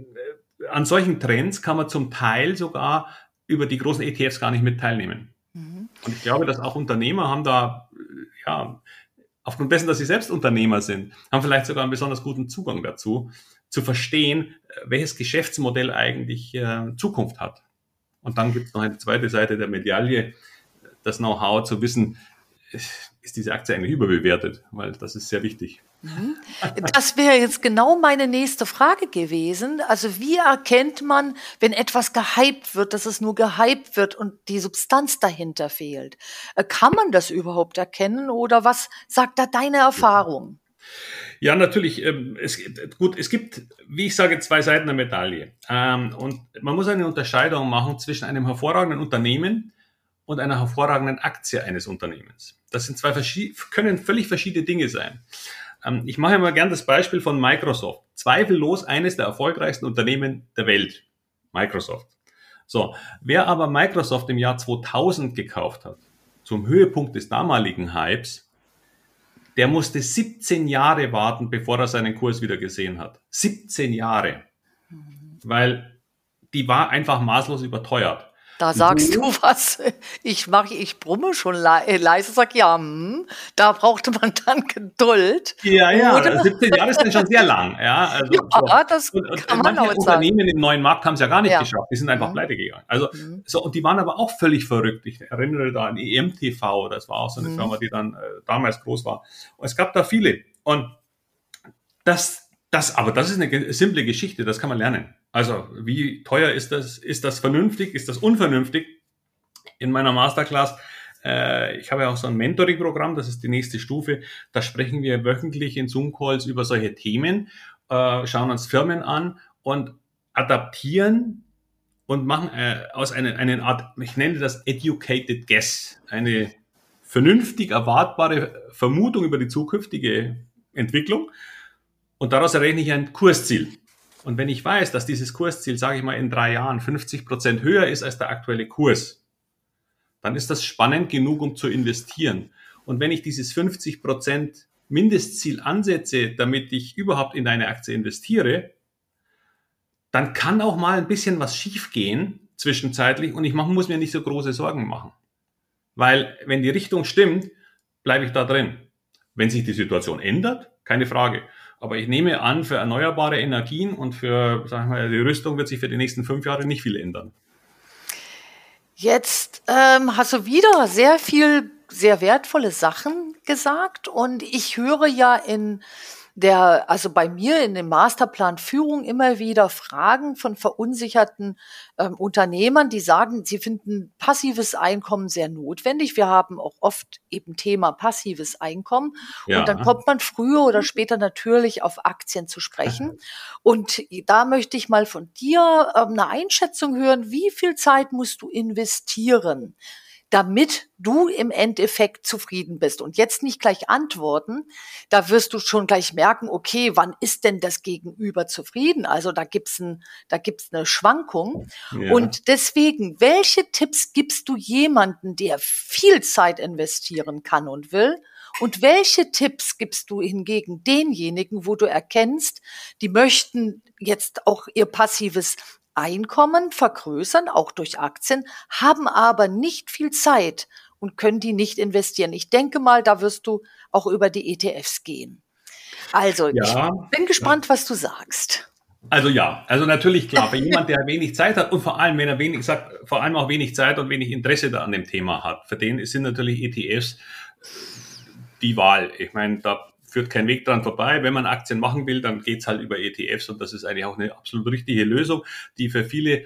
an solchen Trends kann man zum Teil sogar über die großen ETFs gar nicht mit teilnehmen. Und ich glaube, dass auch Unternehmer haben da, ja, aufgrund dessen, dass sie selbst Unternehmer sind, haben vielleicht sogar einen besonders guten Zugang dazu, zu verstehen, welches Geschäftsmodell eigentlich Zukunft hat. Und dann gibt es noch eine zweite Seite der Medaille, das Know-how zu wissen, ist diese Aktie eigentlich überbewertet, weil das ist sehr wichtig. Das wäre jetzt genau meine nächste Frage gewesen. Also wie erkennt man, wenn etwas gehypt wird, dass es nur gehypt wird und die Substanz dahinter fehlt? Kann man das überhaupt erkennen oder was sagt da deine Erfahrung? Ja, natürlich. Es gibt, wie ich sage, zwei Seiten der Medaille. Und man muss eine Unterscheidung machen zwischen einem hervorragenden Unternehmen und einer hervorragenden Aktie eines Unternehmens. Das sind können völlig verschiedene Dinge sein. Ich mache immer gern das Beispiel von Microsoft. Zweifellos eines der erfolgreichsten Unternehmen der Welt. Microsoft. So, wer aber Microsoft im Jahr 2000 gekauft hat, zum Höhepunkt des damaligen Hypes, der musste 17 Jahre warten, bevor er seinen Kurs wieder gesehen hat. 17 Jahre. Weil die war einfach maßlos überteuert. Da sagst du was. Ich brumme schon leise, sag ja, da brauchte man dann Geduld. Ja, 17 Jahre ist dann schon sehr lang. Ja, also, ja, das kann man auch sagen. Unternehmen im neuen Markt haben es ja gar nicht geschafft. Die sind einfach pleite gegangen. Also, und die waren aber auch völlig verrückt. Ich erinnere da an EMTV, das war auch so eine Firma, die dann damals groß war. Und es gab da viele. Und aber das ist eine simple Geschichte, das kann man lernen. Also, wie teuer ist das? Ist das vernünftig? Ist das unvernünftig? In meiner Masterclass, ich habe ja auch so ein Mentoring-Programm, das ist die nächste Stufe. Da sprechen wir wöchentlich in Zoom-Calls über solche Themen, schauen uns Firmen an und adaptieren und machen aus eine Art, ich nenne das Educated Guess, eine vernünftig erwartbare Vermutung über die zukünftige Entwicklung. Und daraus errechne ich ein Kursziel. Und wenn ich weiß, dass dieses Kursziel, sage ich mal, in 3 Jahren 50% höher ist als der aktuelle Kurs, dann ist das spannend genug, um zu investieren. Und wenn ich dieses 50% Mindestziel ansetze, damit ich überhaupt in eine Aktie investiere, dann kann auch mal ein bisschen was schiefgehen zwischenzeitlich und ich muss mir nicht so große Sorgen machen. Weil wenn die Richtung stimmt, bleibe ich da drin. Wenn sich die Situation ändert, keine Frage. Aber ich nehme an, für erneuerbare Energien und für, sagen wir mal, die Rüstung wird sich für die nächsten 5 Jahre nicht viel ändern. Jetzt hast du wieder sehr viel, sehr wertvolle Sachen gesagt und ich höre ja also bei mir in dem Masterplan Führung immer wieder Fragen von verunsicherten Unternehmern, die sagen, sie finden passives Einkommen sehr notwendig. Wir haben auch oft eben Thema passives Einkommen. Ja. Und dann kommt man früher oder später natürlich auf Aktien zu sprechen. Und da möchte ich mal von dir eine Einschätzung hören, wie viel Zeit musst du investieren, damit du im Endeffekt zufrieden bist. Und jetzt nicht gleich antworten, da wirst du schon gleich merken, okay, wann ist denn das Gegenüber zufrieden? Also da gibt's eine Schwankung. Ja. Und deswegen, welche Tipps gibst du jemanden, der viel Zeit investieren kann und will? Und welche Tipps gibst du hingegen denjenigen, wo du erkennst, die möchten jetzt auch ihr passives Einkommen vergrößern, auch durch Aktien, haben aber nicht viel Zeit und können die nicht investieren. Ich denke mal, da wirst du auch über die ETFs gehen. Also, ich bin gespannt, was du sagst. Also natürlich klar, bei jemand, der wenig Zeit hat und vor allem, wenn er vor allem auch wenig Zeit und wenig Interesse da an dem Thema hat, für den sind natürlich ETFs die Wahl. Ich meine, da führt kein Weg dran vorbei. Wenn man Aktien machen will, dann geht's halt über ETFs und das ist eigentlich auch eine absolut richtige Lösung, die für viele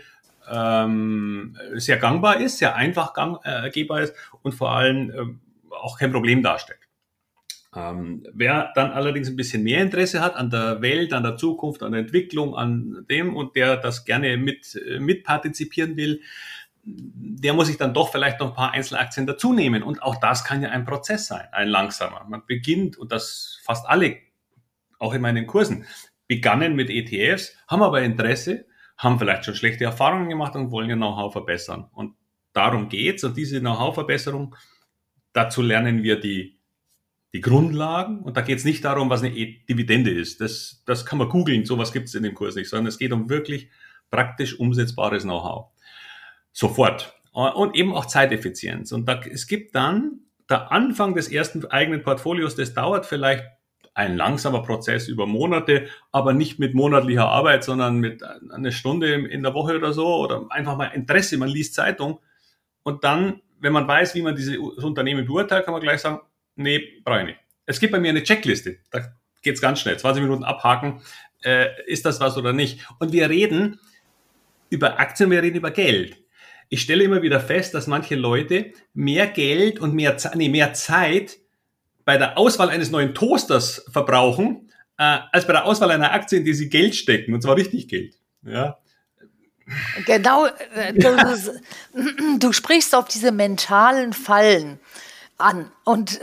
sehr gangbar ist, sehr einfach gehbar ist und vor allem auch kein Problem darstellt. Wer dann allerdings ein bisschen mehr Interesse hat an der Welt, an der Zukunft, an der Entwicklung, an dem und der das gerne mit partizipieren will, der muss sich dann doch vielleicht noch ein paar Einzelaktien dazu nehmen. Und auch das kann ja ein Prozess sein, ein langsamer. Man beginnt, und das fast alle, auch in meinen Kursen, begannen mit ETFs, haben aber Interesse, haben vielleicht schon schlechte Erfahrungen gemacht und wollen ihr Know-how verbessern. Und darum geht's. Und diese Know-how-Verbesserung, dazu lernen wir die Grundlagen. Und da geht's nicht darum, was eine Dividende ist. Das kann man googeln, sowas gibt's in dem Kurs nicht, sondern es geht um wirklich praktisch umsetzbares Know-how. Sofort. Und eben auch Zeiteffizienz. Und es gibt dann der Anfang des ersten eigenen Portfolios, das dauert vielleicht ein langsamer Prozess über Monate, aber nicht mit monatlicher Arbeit, sondern mit einer Stunde in der Woche oder so oder einfach mal Interesse, man liest Zeitung. Und dann, wenn man weiß, wie man dieses Unternehmen beurteilt, kann man gleich sagen, nee, brauche ich nicht. Es gibt bei mir eine Checkliste, da geht's ganz schnell, 20 Minuten abhaken, ist das was oder nicht. Und wir reden über Aktien, wir reden über Geld. Ich stelle immer wieder fest, dass manche Leute mehr Geld und mehr Zeit bei der Auswahl eines neuen Toasters verbrauchen, als bei der Auswahl einer Aktie, in die sie Geld stecken, und zwar richtig Geld. Ja. Genau, du sprichst auf diese mentalen Fallen an. Und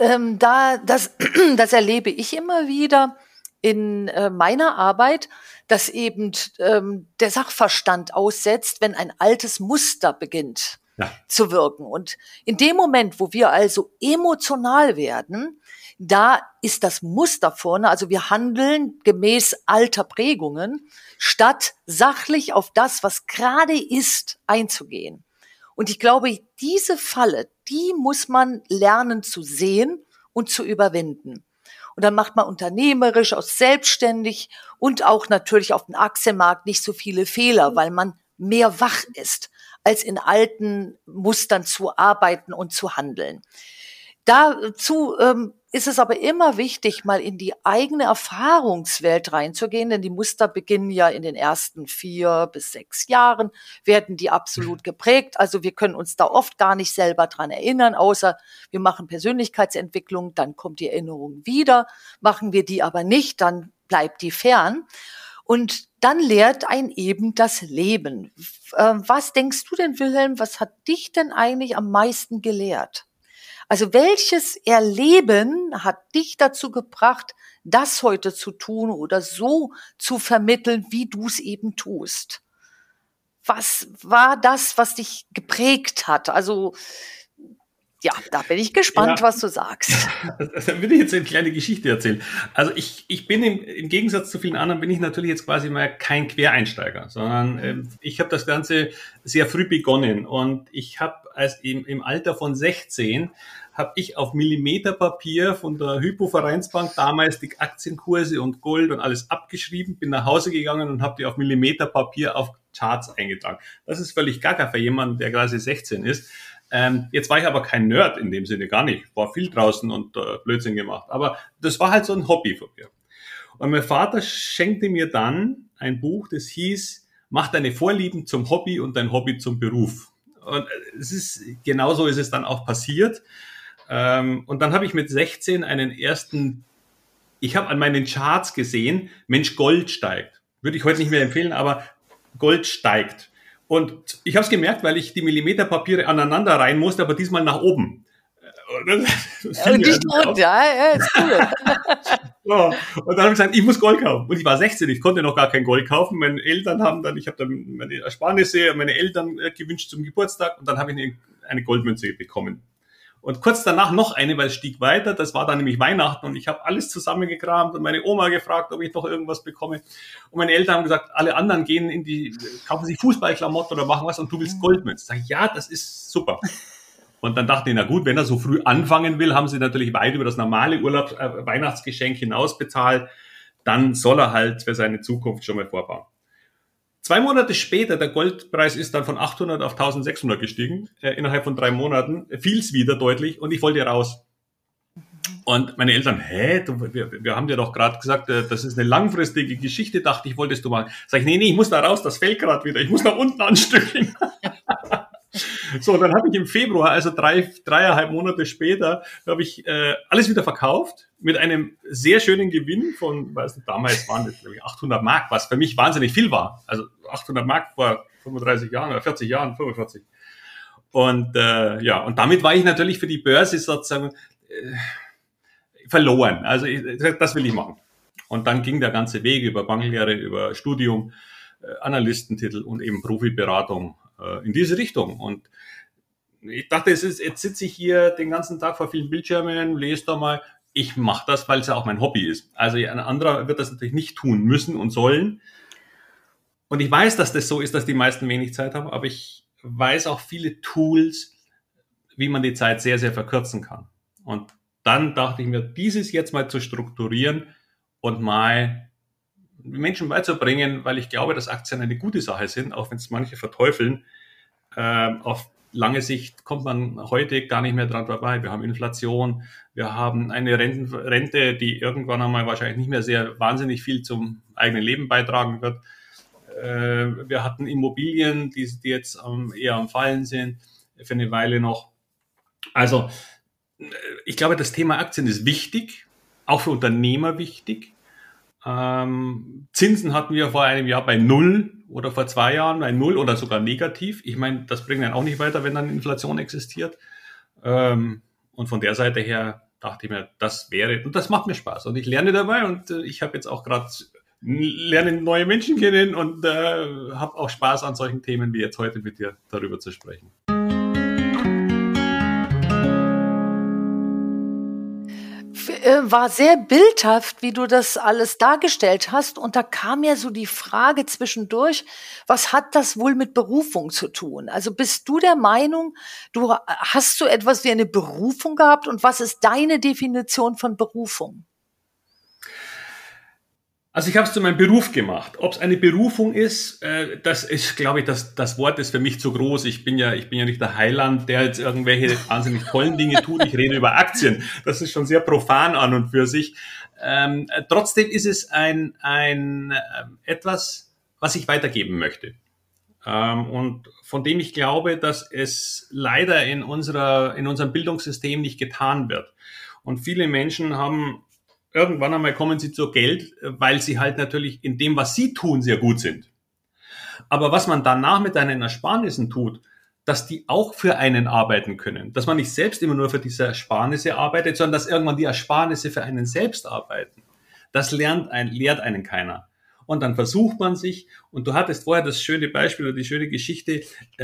das erlebe ich immer wieder in meiner Arbeit, dass eben der Sachverstand aussetzt, wenn ein altes Muster beginnt zu wirken. Und in dem Moment, wo wir also emotional werden, da ist das Muster vorne, also wir handeln gemäß alter Prägungen, statt sachlich auf das, was gerade ist, einzugehen. Und ich glaube, diese Falle, die muss man lernen zu sehen und zu überwinden. Und dann macht man unternehmerisch, auch selbstständig und auch natürlich auf dem Aktienmarkt nicht so viele Fehler, weil man mehr wach ist, als in alten Mustern zu arbeiten und zu handeln. Dazu ist es aber immer wichtig, mal in die eigene Erfahrungswelt reinzugehen, denn die Muster beginnen ja in den ersten 4 bis 6 Jahren, werden die absolut geprägt. Also wir können uns da oft gar nicht selber dran erinnern, außer wir machen Persönlichkeitsentwicklung, dann kommt die Erinnerung wieder. Machen wir die aber nicht, dann bleibt die fern. Und dann lehrt ein eben das Leben. Was denkst du denn, Wilhelm, was hat dich denn eigentlich am meisten gelehrt? Also welches Erleben hat dich dazu gebracht, das heute zu tun oder so zu vermitteln, wie du es eben tust? Was war das, was dich geprägt hat? Also ja, da bin ich gespannt, was du sagst. Da will ich jetzt eine kleine Geschichte erzählen. Also ich bin im Gegensatz zu vielen anderen, bin ich natürlich jetzt quasi mal kein Quereinsteiger, sondern ich habe das Ganze sehr früh begonnen und ich habe im Alter von 16 habe ich auf Millimeterpapier von der Hypo-Vereinsbank damals die Aktienkurse und Gold und alles abgeschrieben, bin nach Hause gegangen und habe die auf Millimeterpapier auf Charts eingetragen. Das ist völlig gaga für jemanden, der quasi 16 ist. Jetzt war ich aber kein Nerd in dem Sinne, gar nicht. War viel draußen und Blödsinn gemacht. Aber das war halt so ein Hobby von mir. Und mein Vater schenkte mir dann ein Buch, das hieß, mach deine Vorlieben zum Hobby und dein Hobby zum Beruf. Und genauso ist es dann auch passiert. Und dann habe ich mit 16 ich habe an meinen Charts gesehen, Mensch, Gold steigt. Würde ich heute nicht mehr empfehlen, aber Gold steigt. Und ich habe es gemerkt, weil ich die Millimeterpapiere aneinander rein musste, aber diesmal nach oben. Und nicht runter, ja, ist cool. So, und dann habe ich gesagt, ich muss Gold kaufen. Und ich war 16, ich konnte noch gar kein Gold kaufen. Meine Eltern ich habe dann meine Ersparnisse, meine Eltern gewünscht zum Geburtstag und dann habe ich eine Goldmünze bekommen. Und kurz danach noch eine, weil es stieg weiter. Das war dann nämlich Weihnachten und ich habe alles zusammengekramt und meine Oma gefragt, ob ich noch irgendwas bekomme. Und meine Eltern haben gesagt, alle anderen kaufen sich Fußballklamotten oder machen was und du willst Goldmünze. Sag ich, ja, das ist super. Und dann dachte ich, na gut, wenn er so früh anfangen will, haben sie natürlich weit über das normale Weihnachtsgeschenk hinaus bezahlt. Dann soll er halt für seine Zukunft schon mal vorbauen. 2 Monate später, der Goldpreis ist dann von 800 auf 1600 gestiegen, innerhalb von 3 Monaten, fiel es wieder deutlich und ich wollte raus. Und meine Eltern, wir haben dir doch gerade gesagt, das ist eine langfristige Geschichte, dachte ich, wolltest du mal. Sag ich, nee, ich muss da raus, das fällt gerade wieder, ich muss nach unten anstückeln. So, dann habe ich im Februar, also 3,5 Monate später, habe ich alles wieder verkauft mit einem sehr schönen Gewinn von, weiß nicht, damals waren das, glaube ich, 800 Mark, was für mich wahnsinnig viel war. Also 800 Mark vor 35 Jahren oder 40 Jahren, 45. Und und damit war ich natürlich für die Börse sozusagen verloren. Also das will ich machen. Und dann ging der ganze Weg über Banklehre, über Studium, Analystentitel und eben Profiberatung in diese Richtung. Und ich dachte, jetzt sitze ich hier den ganzen Tag vor vielen Bildschirmen, lese da mal. Ich mache das, weil es ja auch mein Hobby ist. Also ein anderer wird das natürlich nicht tun müssen und sollen. Und ich weiß, dass das so ist, dass die meisten wenig Zeit haben, aber ich weiß auch viele Tools, wie man die Zeit sehr, sehr verkürzen kann. Und dann dachte ich mir, dieses jetzt mal zu strukturieren und mal Menschen beizubringen, weil ich glaube, dass Aktien eine gute Sache sind, auch wenn es manche verteufeln. Auf lange Sicht kommt man heute gar nicht mehr dran vorbei. Wir haben Inflation, wir haben eine Rente, die irgendwann einmal wahrscheinlich nicht mehr sehr wahnsinnig viel zum eigenen Leben beitragen wird. Wir hatten Immobilien, die jetzt eher am Fallen sind, für eine Weile noch. Also ich glaube, das Thema Aktien ist wichtig, auch für Unternehmer wichtig. Zinsen hatten wir vor einem Jahr bei 0 oder vor 2 Jahren bei 0 oder sogar negativ. Ich meine, das bringt dann auch nicht weiter, wenn dann Inflation existiert. Und von der Seite her dachte ich mir, das wäre, und das macht mir Spaß. Und ich lerne dabei und ich habe jetzt auch gerade lerne neue Menschen kennen und habe auch Spaß an solchen Themen wie jetzt heute mit dir darüber zu sprechen. War sehr bildhaft, wie du das alles dargestellt hast. Und da kam ja so die Frage zwischendurch, was hat das wohl mit Berufung zu tun? Also bist du der Meinung, du hast so etwas wie eine Berufung gehabt? Und was ist deine Definition von Berufung? Also ich habe es zu meinem Beruf gemacht. Ob es eine Berufung ist, das ist, glaube ich, das Wort ist für mich zu groß. Ich bin ja nicht der Heiland, der jetzt irgendwelche wahnsinnig tollen Dinge tut. Ich rede über Aktien. Das ist schon sehr profan an und für sich. Trotzdem ist es ein etwas, was ich weitergeben möchte. Und von dem ich glaube, dass es leider in unserem Bildungssystem nicht getan wird. Und viele Menschen haben irgendwann einmal kommen sie zu Geld, weil sie halt natürlich in dem, was sie tun, sehr gut sind. Aber was man danach mit seinen Ersparnissen tut, dass die auch für einen arbeiten können. Dass man nicht selbst immer nur für diese Ersparnisse arbeitet, sondern dass irgendwann die Ersparnisse für einen selbst arbeiten. Das lehrt einen keiner. Und dann versucht man sich, und du hattest vorher das schöne Beispiel oder die schöne Geschichte,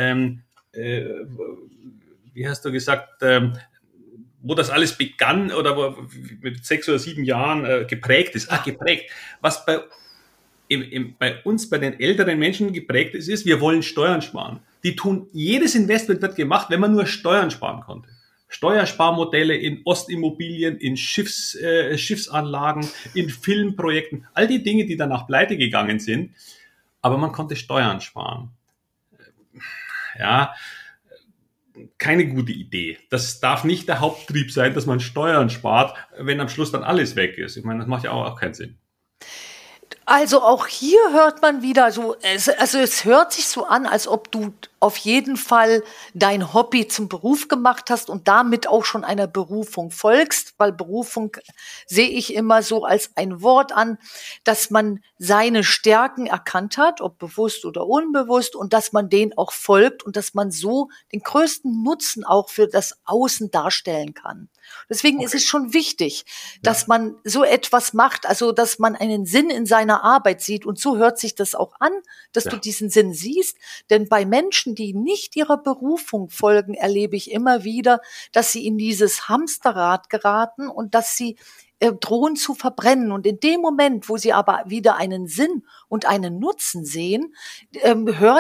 wie hast du gesagt, wo das alles begann oder wo mit 6 oder 7 Jahren geprägt ist. Geprägt. Was bei uns, bei den älteren Menschen geprägt ist, wir wollen Steuern sparen. Jedes Investment wird gemacht, wenn man nur Steuern sparen konnte. Steuersparmodelle in Ostimmobilien, in Schiffsanlagen, in Filmprojekten, all die Dinge, die danach pleite gegangen sind. Aber man konnte Steuern sparen. Ja, keine gute Idee. Das darf nicht der Haupttrieb sein, dass man Steuern spart, wenn am Schluss dann alles weg ist. Ich meine, das macht ja auch keinen Sinn. Also auch hier hört man wieder so, es hört sich so an, als ob du auf jeden Fall dein Hobby zum Beruf gemacht hast und damit auch schon einer Berufung folgst, weil Berufung sehe ich immer so als ein Wort an, dass man seine Stärken erkannt hat, ob bewusst oder unbewusst, und dass man denen auch folgt und dass man so den größten Nutzen auch für das Außen darstellen kann. Deswegen ist es schon wichtig, dass man so etwas macht, also dass man einen Sinn in seiner Arbeit sieht. Und so hört sich das auch an, dass du diesen Sinn siehst. Denn bei Menschen, die nicht ihrer Berufung folgen, erlebe ich immer wieder, dass sie in dieses Hamsterrad geraten und dass sie drohen zu verbrennen. Und in dem Moment, wo sie aber wieder einen Sinn und einen Nutzen sehen, hört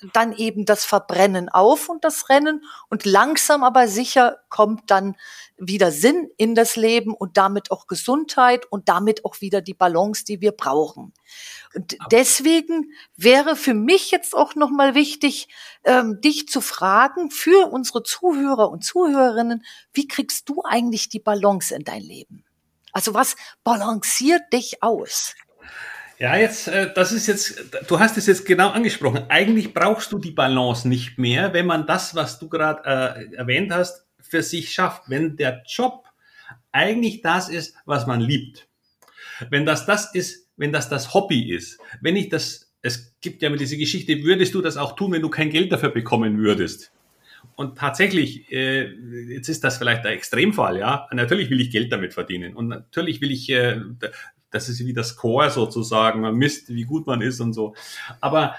dann eben das Verbrennen auf und das Rennen und langsam aber sicher kommt dann wieder Sinn in das Leben und damit auch Gesundheit und damit auch wieder die Balance, die wir brauchen. Und deswegen wäre für mich jetzt auch nochmal wichtig, dich zu fragen, für unsere Zuhörer und Zuhörerinnen, wie kriegst du eigentlich die Balance in dein Leben? Also was balanciert dich aus? Ja, du hast es jetzt genau angesprochen. Eigentlich brauchst du die Balance nicht mehr, wenn man das, was du gerade erwähnt hast, für sich schafft. Wenn der Job eigentlich das ist, was man liebt. Wenn das ist, wenn das Hobby ist. Es gibt ja immer diese Geschichte, würdest du das auch tun, wenn du kein Geld dafür bekommen würdest? Und tatsächlich, jetzt ist das vielleicht ein Extremfall, ja. Natürlich will ich Geld damit verdienen. Und natürlich will ich, das ist wie das Score sozusagen, man misst, wie gut man ist und so. Aber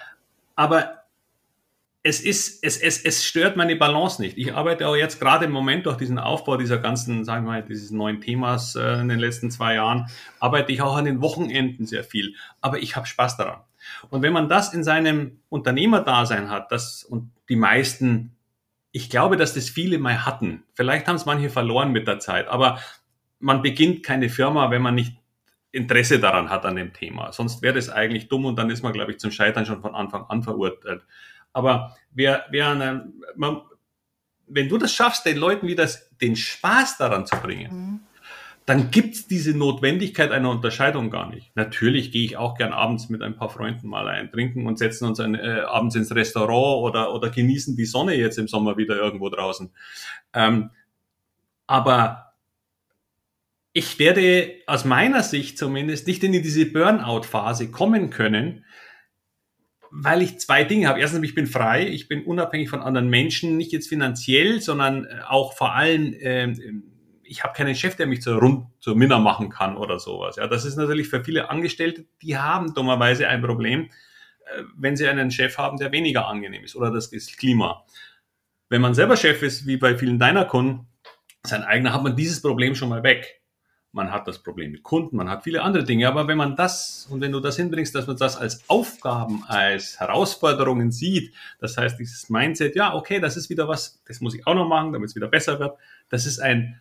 es stört meine Balance nicht. Ich arbeite auch jetzt gerade im Moment durch diesen Aufbau dieser ganzen, sagen wir mal, dieses neuen Themas in den letzten 2 Jahren, arbeite ich auch an den Wochenenden sehr viel. Aber ich habe Spaß daran. Und wenn man das in seinem Unternehmerdasein hat, und die meisten, ich glaube, dass das viele mal hatten. Vielleicht haben es manche verloren mit der Zeit, aber man beginnt keine Firma, wenn man nicht Interesse daran hat an dem Thema. Sonst wäre das eigentlich dumm und dann ist man, glaube ich, zum Scheitern schon von Anfang an verurteilt. Aber wenn du das schaffst, den Leuten wieder den Spaß daran zu bringen, dann gibt's diese Notwendigkeit einer Unterscheidung gar nicht. Natürlich gehe ich auch gern abends mit ein paar Freunden mal ein trinken und setzen uns abends ins Restaurant oder genießen die Sonne jetzt im Sommer wieder irgendwo draußen. Aber ich werde aus meiner Sicht zumindest nicht in diese Burnout-Phase kommen können, weil ich 2 Dinge habe. Erstens, ich bin frei, ich bin unabhängig von anderen Menschen, nicht jetzt finanziell, sondern auch vor allem, ich habe keinen Chef, der mich zur Minna machen kann oder sowas. Ja, das ist natürlich für viele Angestellte, die haben dummerweise ein Problem, wenn sie einen Chef haben, der weniger angenehm ist, oder das ist Klima. Wenn man selber Chef ist, wie bei vielen deiner Kunden, sein eigener, hat man dieses Problem schon mal weg. Man hat das Problem mit Kunden, man hat viele andere Dinge, aber wenn du das hinbringst, dass man das als Aufgaben, als Herausforderungen sieht, das heißt, dieses Mindset, ja, okay, das ist wieder was, das muss ich auch noch machen, damit es wieder besser wird, das ist ein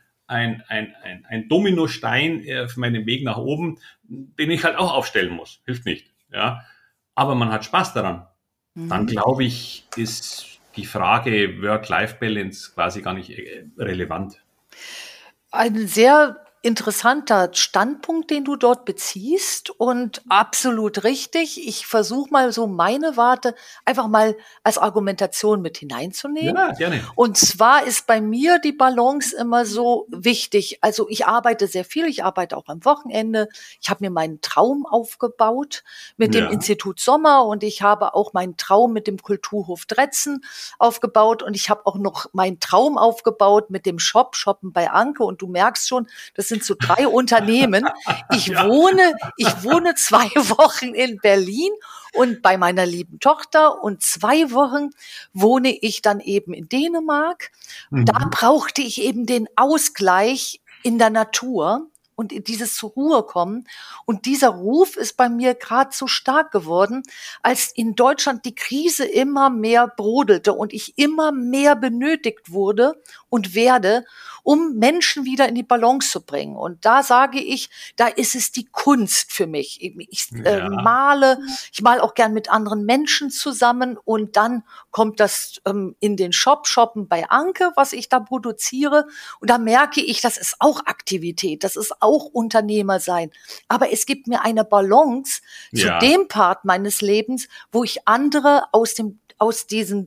Dominostein auf meinem Weg nach oben, den ich halt auch aufstellen muss, hilft nicht, ja, aber man hat Spaß daran, dann glaube ich, ist die Frage Work-Life-Balance quasi gar nicht relevant. Ein sehr interessanter Standpunkt, den du dort beziehst und absolut richtig. Ich versuche mal so meine Warte einfach mal als Argumentation mit hineinzunehmen. Ja, gerne. Und zwar ist bei mir die Balance immer so wichtig. Also ich arbeite sehr viel, ich arbeite auch am Wochenende. Ich habe mir meinen Traum aufgebaut mit dem Institut Sommer und ich habe auch meinen Traum mit dem Kulturhof Dretzen aufgebaut und ich habe auch noch meinen Traum aufgebaut mit dem Shoppen bei Anke und du merkst schon, das sind so 3 Unternehmen. Ich wohne 2 Wochen in Berlin und bei meiner lieben Tochter und 2 Wochen wohne ich dann eben in Dänemark. Da brauchte ich eben den Ausgleich in der Natur und dieses zur Ruhe kommen. Und dieser Ruf ist bei mir gerade so stark geworden, als in Deutschland die Krise immer mehr brodelte und ich immer mehr benötigt wurde und werde, um Menschen wieder in die Balance zu bringen. Und da sage ich, da ist es die Kunst für mich. Ich male auch gern mit anderen Menschen zusammen und dann kommt das in den Shoppen bei Anke, was ich da produziere. Und da merke ich, das ist auch Aktivität, das ist auch Unternehmer sein. Aber es gibt mir eine Balance zu dem Part meines Lebens, wo ich andere aus diesem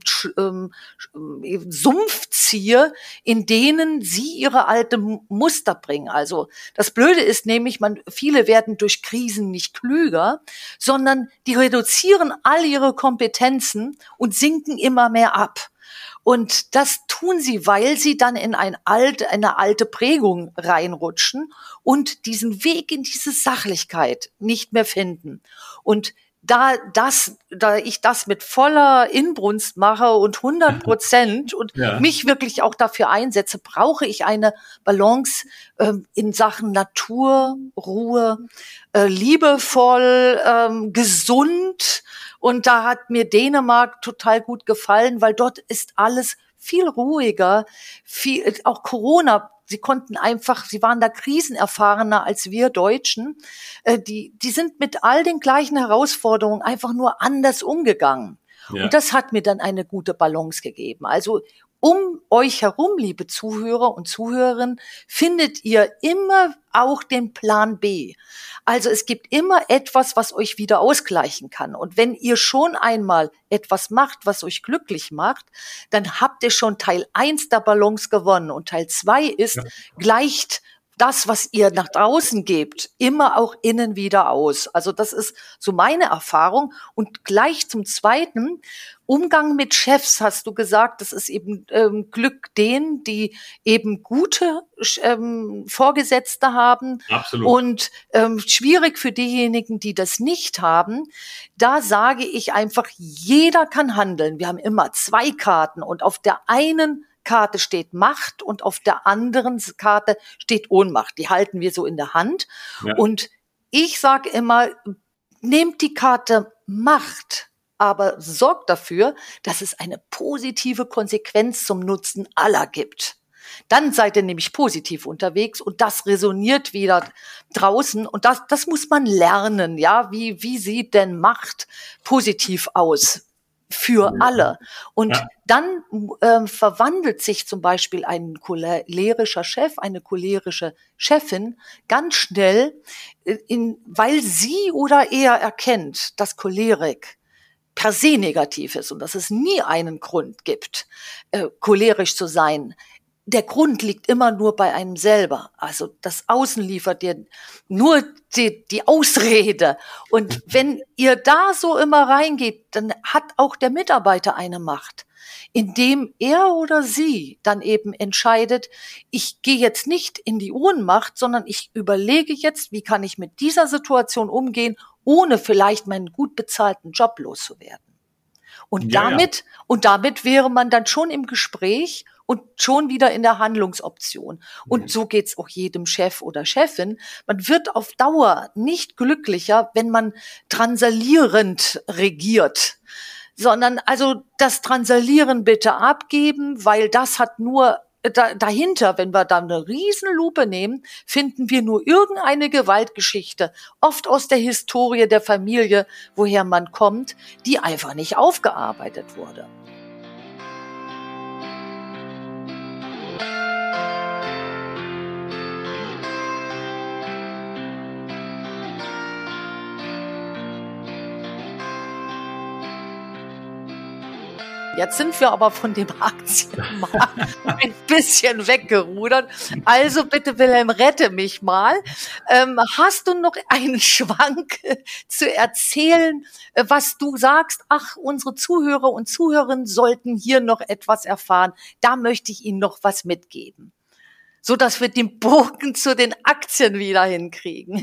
Sumpf ziehe, in denen sie ihre alte Muster bringen. Also das Blöde ist nämlich, viele werden durch Krisen nicht klüger, sondern die reduzieren all ihre Kompetenzen und sinken immer mehr ab. Und das tun sie, weil sie dann in eine alte Prägung reinrutschen und diesen Weg in diese Sachlichkeit nicht mehr finden. Und da ich das mit voller Inbrunst mache und 100% und mich wirklich auch dafür einsetze, brauche ich eine Balance in Sachen Natur, Ruhe, liebevoll, gesund Und da hat mir Dänemark total gut gefallen, weil dort ist alles viel ruhiger, auch Corona. Sie waren da krisenerfahrener als wir Deutschen. Die sind mit all den gleichen Herausforderungen einfach nur anders umgegangen. Ja. Und das hat mir dann eine gute Balance gegeben. Also um euch herum, liebe Zuhörer und Zuhörerinnen, findet ihr immer auch den Plan B. Also es gibt immer etwas, was euch wieder ausgleichen kann. Und wenn ihr schon einmal etwas macht, was euch glücklich macht, dann habt ihr schon Teil 1 der Balance gewonnen. Und Teil 2 ist, gleicht das, was ihr nach draußen gebt, immer auch innen wieder aus. Also das ist so meine Erfahrung. Und gleich zum Zweiten, Umgang mit Chefs, hast du gesagt, das ist eben Glück denen, die eben gute Vorgesetzte haben. Absolut. Und schwierig für diejenigen, die das nicht haben. Da sage ich einfach, jeder kann handeln. Wir haben immer 2 Karten und auf der einen Karte steht Macht und auf der anderen Karte steht Ohnmacht. Die halten wir so in der Hand. Ja. Und ich sage immer, nehmt die Karte Macht, aber sorgt dafür, dass es eine positive Konsequenz zum Nutzen aller gibt. Dann seid ihr nämlich positiv unterwegs und das resoniert wieder draußen und das muss man lernen. Ja, wie sieht denn Macht positiv aus? Für alle. Und dann verwandelt sich zum Beispiel ein cholerischer Chef, eine cholerische Chefin ganz schnell, weil sie oder er erkennt, dass Cholerik per se negativ ist und dass es nie einen Grund gibt, cholerisch zu sein. Der Grund liegt immer nur bei einem selber. Also das Außen liefert dir nur die Ausrede. Und wenn ihr da so immer reingeht, dann hat auch der Mitarbeiter eine Macht, indem er oder sie dann eben entscheidet, ich gehe jetzt nicht in die Ohnmacht, sondern ich überlege jetzt, wie kann ich mit dieser Situation umgehen, ohne vielleicht meinen gut bezahlten Job loszuwerden. Und damit wäre man dann schon im Gespräch und schon wieder in der Handlungsoption. Und so geht's auch jedem Chef oder Chefin. Man wird auf Dauer nicht glücklicher, wenn man transalierend regiert, sondern also das Transalieren bitte abgeben, weil das hat nur dahinter, wenn wir da eine Riesenlupe nehmen, finden wir nur irgendeine Gewaltgeschichte, oft aus der Historie der Familie, woher man kommt, die einfach nicht aufgearbeitet wurde. Jetzt sind wir aber von dem Aktienmarkt ein bisschen weggerudert. Also bitte, Wilhelm, rette mich mal. Hast du noch einen Schwank zu erzählen, was du sagst? Ach, unsere Zuhörer und Zuhörerinnen sollten hier noch etwas erfahren. Da möchte ich Ihnen noch was mitgeben, so dass wir den Bogen zu den Aktien wieder hinkriegen.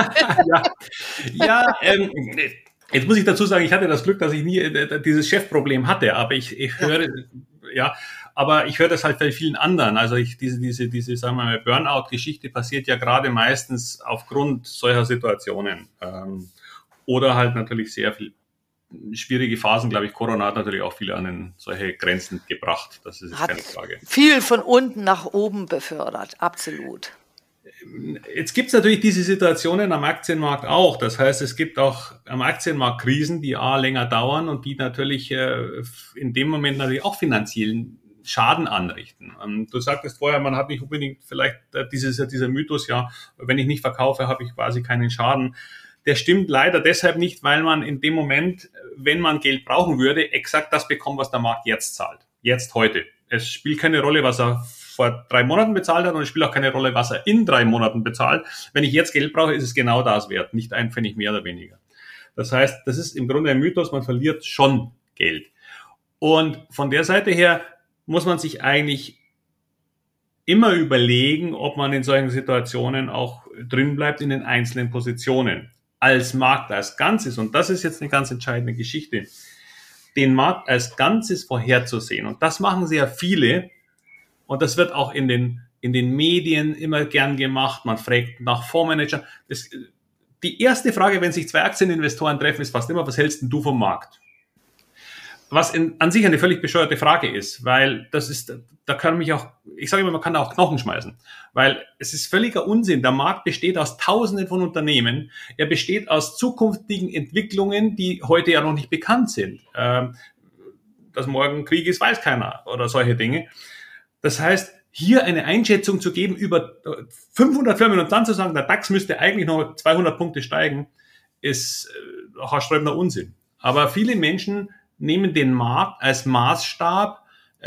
Jetzt muss ich dazu sagen, ich hatte das Glück, dass ich nie dieses Chefproblem hatte, aber ich höre das halt bei vielen anderen. Also diese sagen wir mal, Burnout-Geschichte passiert ja gerade meistens aufgrund solcher Situationen. Oder halt natürlich sehr viel schwierige Phasen, glaube ich. Corona hat natürlich auch viele an solche Grenzen gebracht. Das ist keine Frage. Viel von unten nach oben befördert, absolut. Jetzt gibt es natürlich diese Situationen am Aktienmarkt auch. Das heißt, es gibt auch am Aktienmarkt Krisen, die länger dauern und die natürlich in dem Moment natürlich auch finanziellen Schaden anrichten. Du sagtest vorher, man hat nicht unbedingt vielleicht dieser Mythos, ja, wenn ich nicht verkaufe, habe ich quasi keinen Schaden. Der stimmt leider deshalb nicht, weil man in dem Moment, wenn man Geld brauchen würde, exakt das bekommt, was der Markt jetzt zahlt. Jetzt, heute. Es spielt keine Rolle, was er vor 3 Monaten bezahlt hat und es spielt auch keine Rolle, was er in 3 Monaten bezahlt. Wenn ich jetzt Geld brauche, ist es genau das wert, nicht ein Pfennig mehr oder weniger. Das heißt, das ist im Grunde ein Mythos, man verliert schon Geld. Und von der Seite her muss man sich eigentlich immer überlegen, ob man in solchen Situationen auch drin bleibt in den einzelnen Positionen. Als Markt als Ganzes, und das ist jetzt eine ganz entscheidende Geschichte, den Markt als Ganzes vorherzusehen. Und das machen sehr viele. Und das wird auch in den Medien immer gern gemacht. Man fragt nach Fondsmanagern. die erste Frage, wenn sich zwei Aktieninvestoren treffen, ist fast immer, was hältst denn du vom Markt? Was an sich eine völlig bescheuerte Frage ist, weil da kann ich sage immer, man kann da auch Knochen schmeißen, weil es ist völliger Unsinn. Der Markt besteht aus Tausenden von Unternehmen. Er besteht aus zukünftigen Entwicklungen, die heute ja noch nicht bekannt sind. Dass morgen Krieg ist, weiß keiner oder solche Dinge. Das heißt, hier eine Einschätzung zu geben über 500 Firmen und dann zu sagen, der DAX müsste eigentlich noch 200 Punkte steigen, ist haarsträubender Unsinn. Aber viele Menschen nehmen den Markt als Maßstab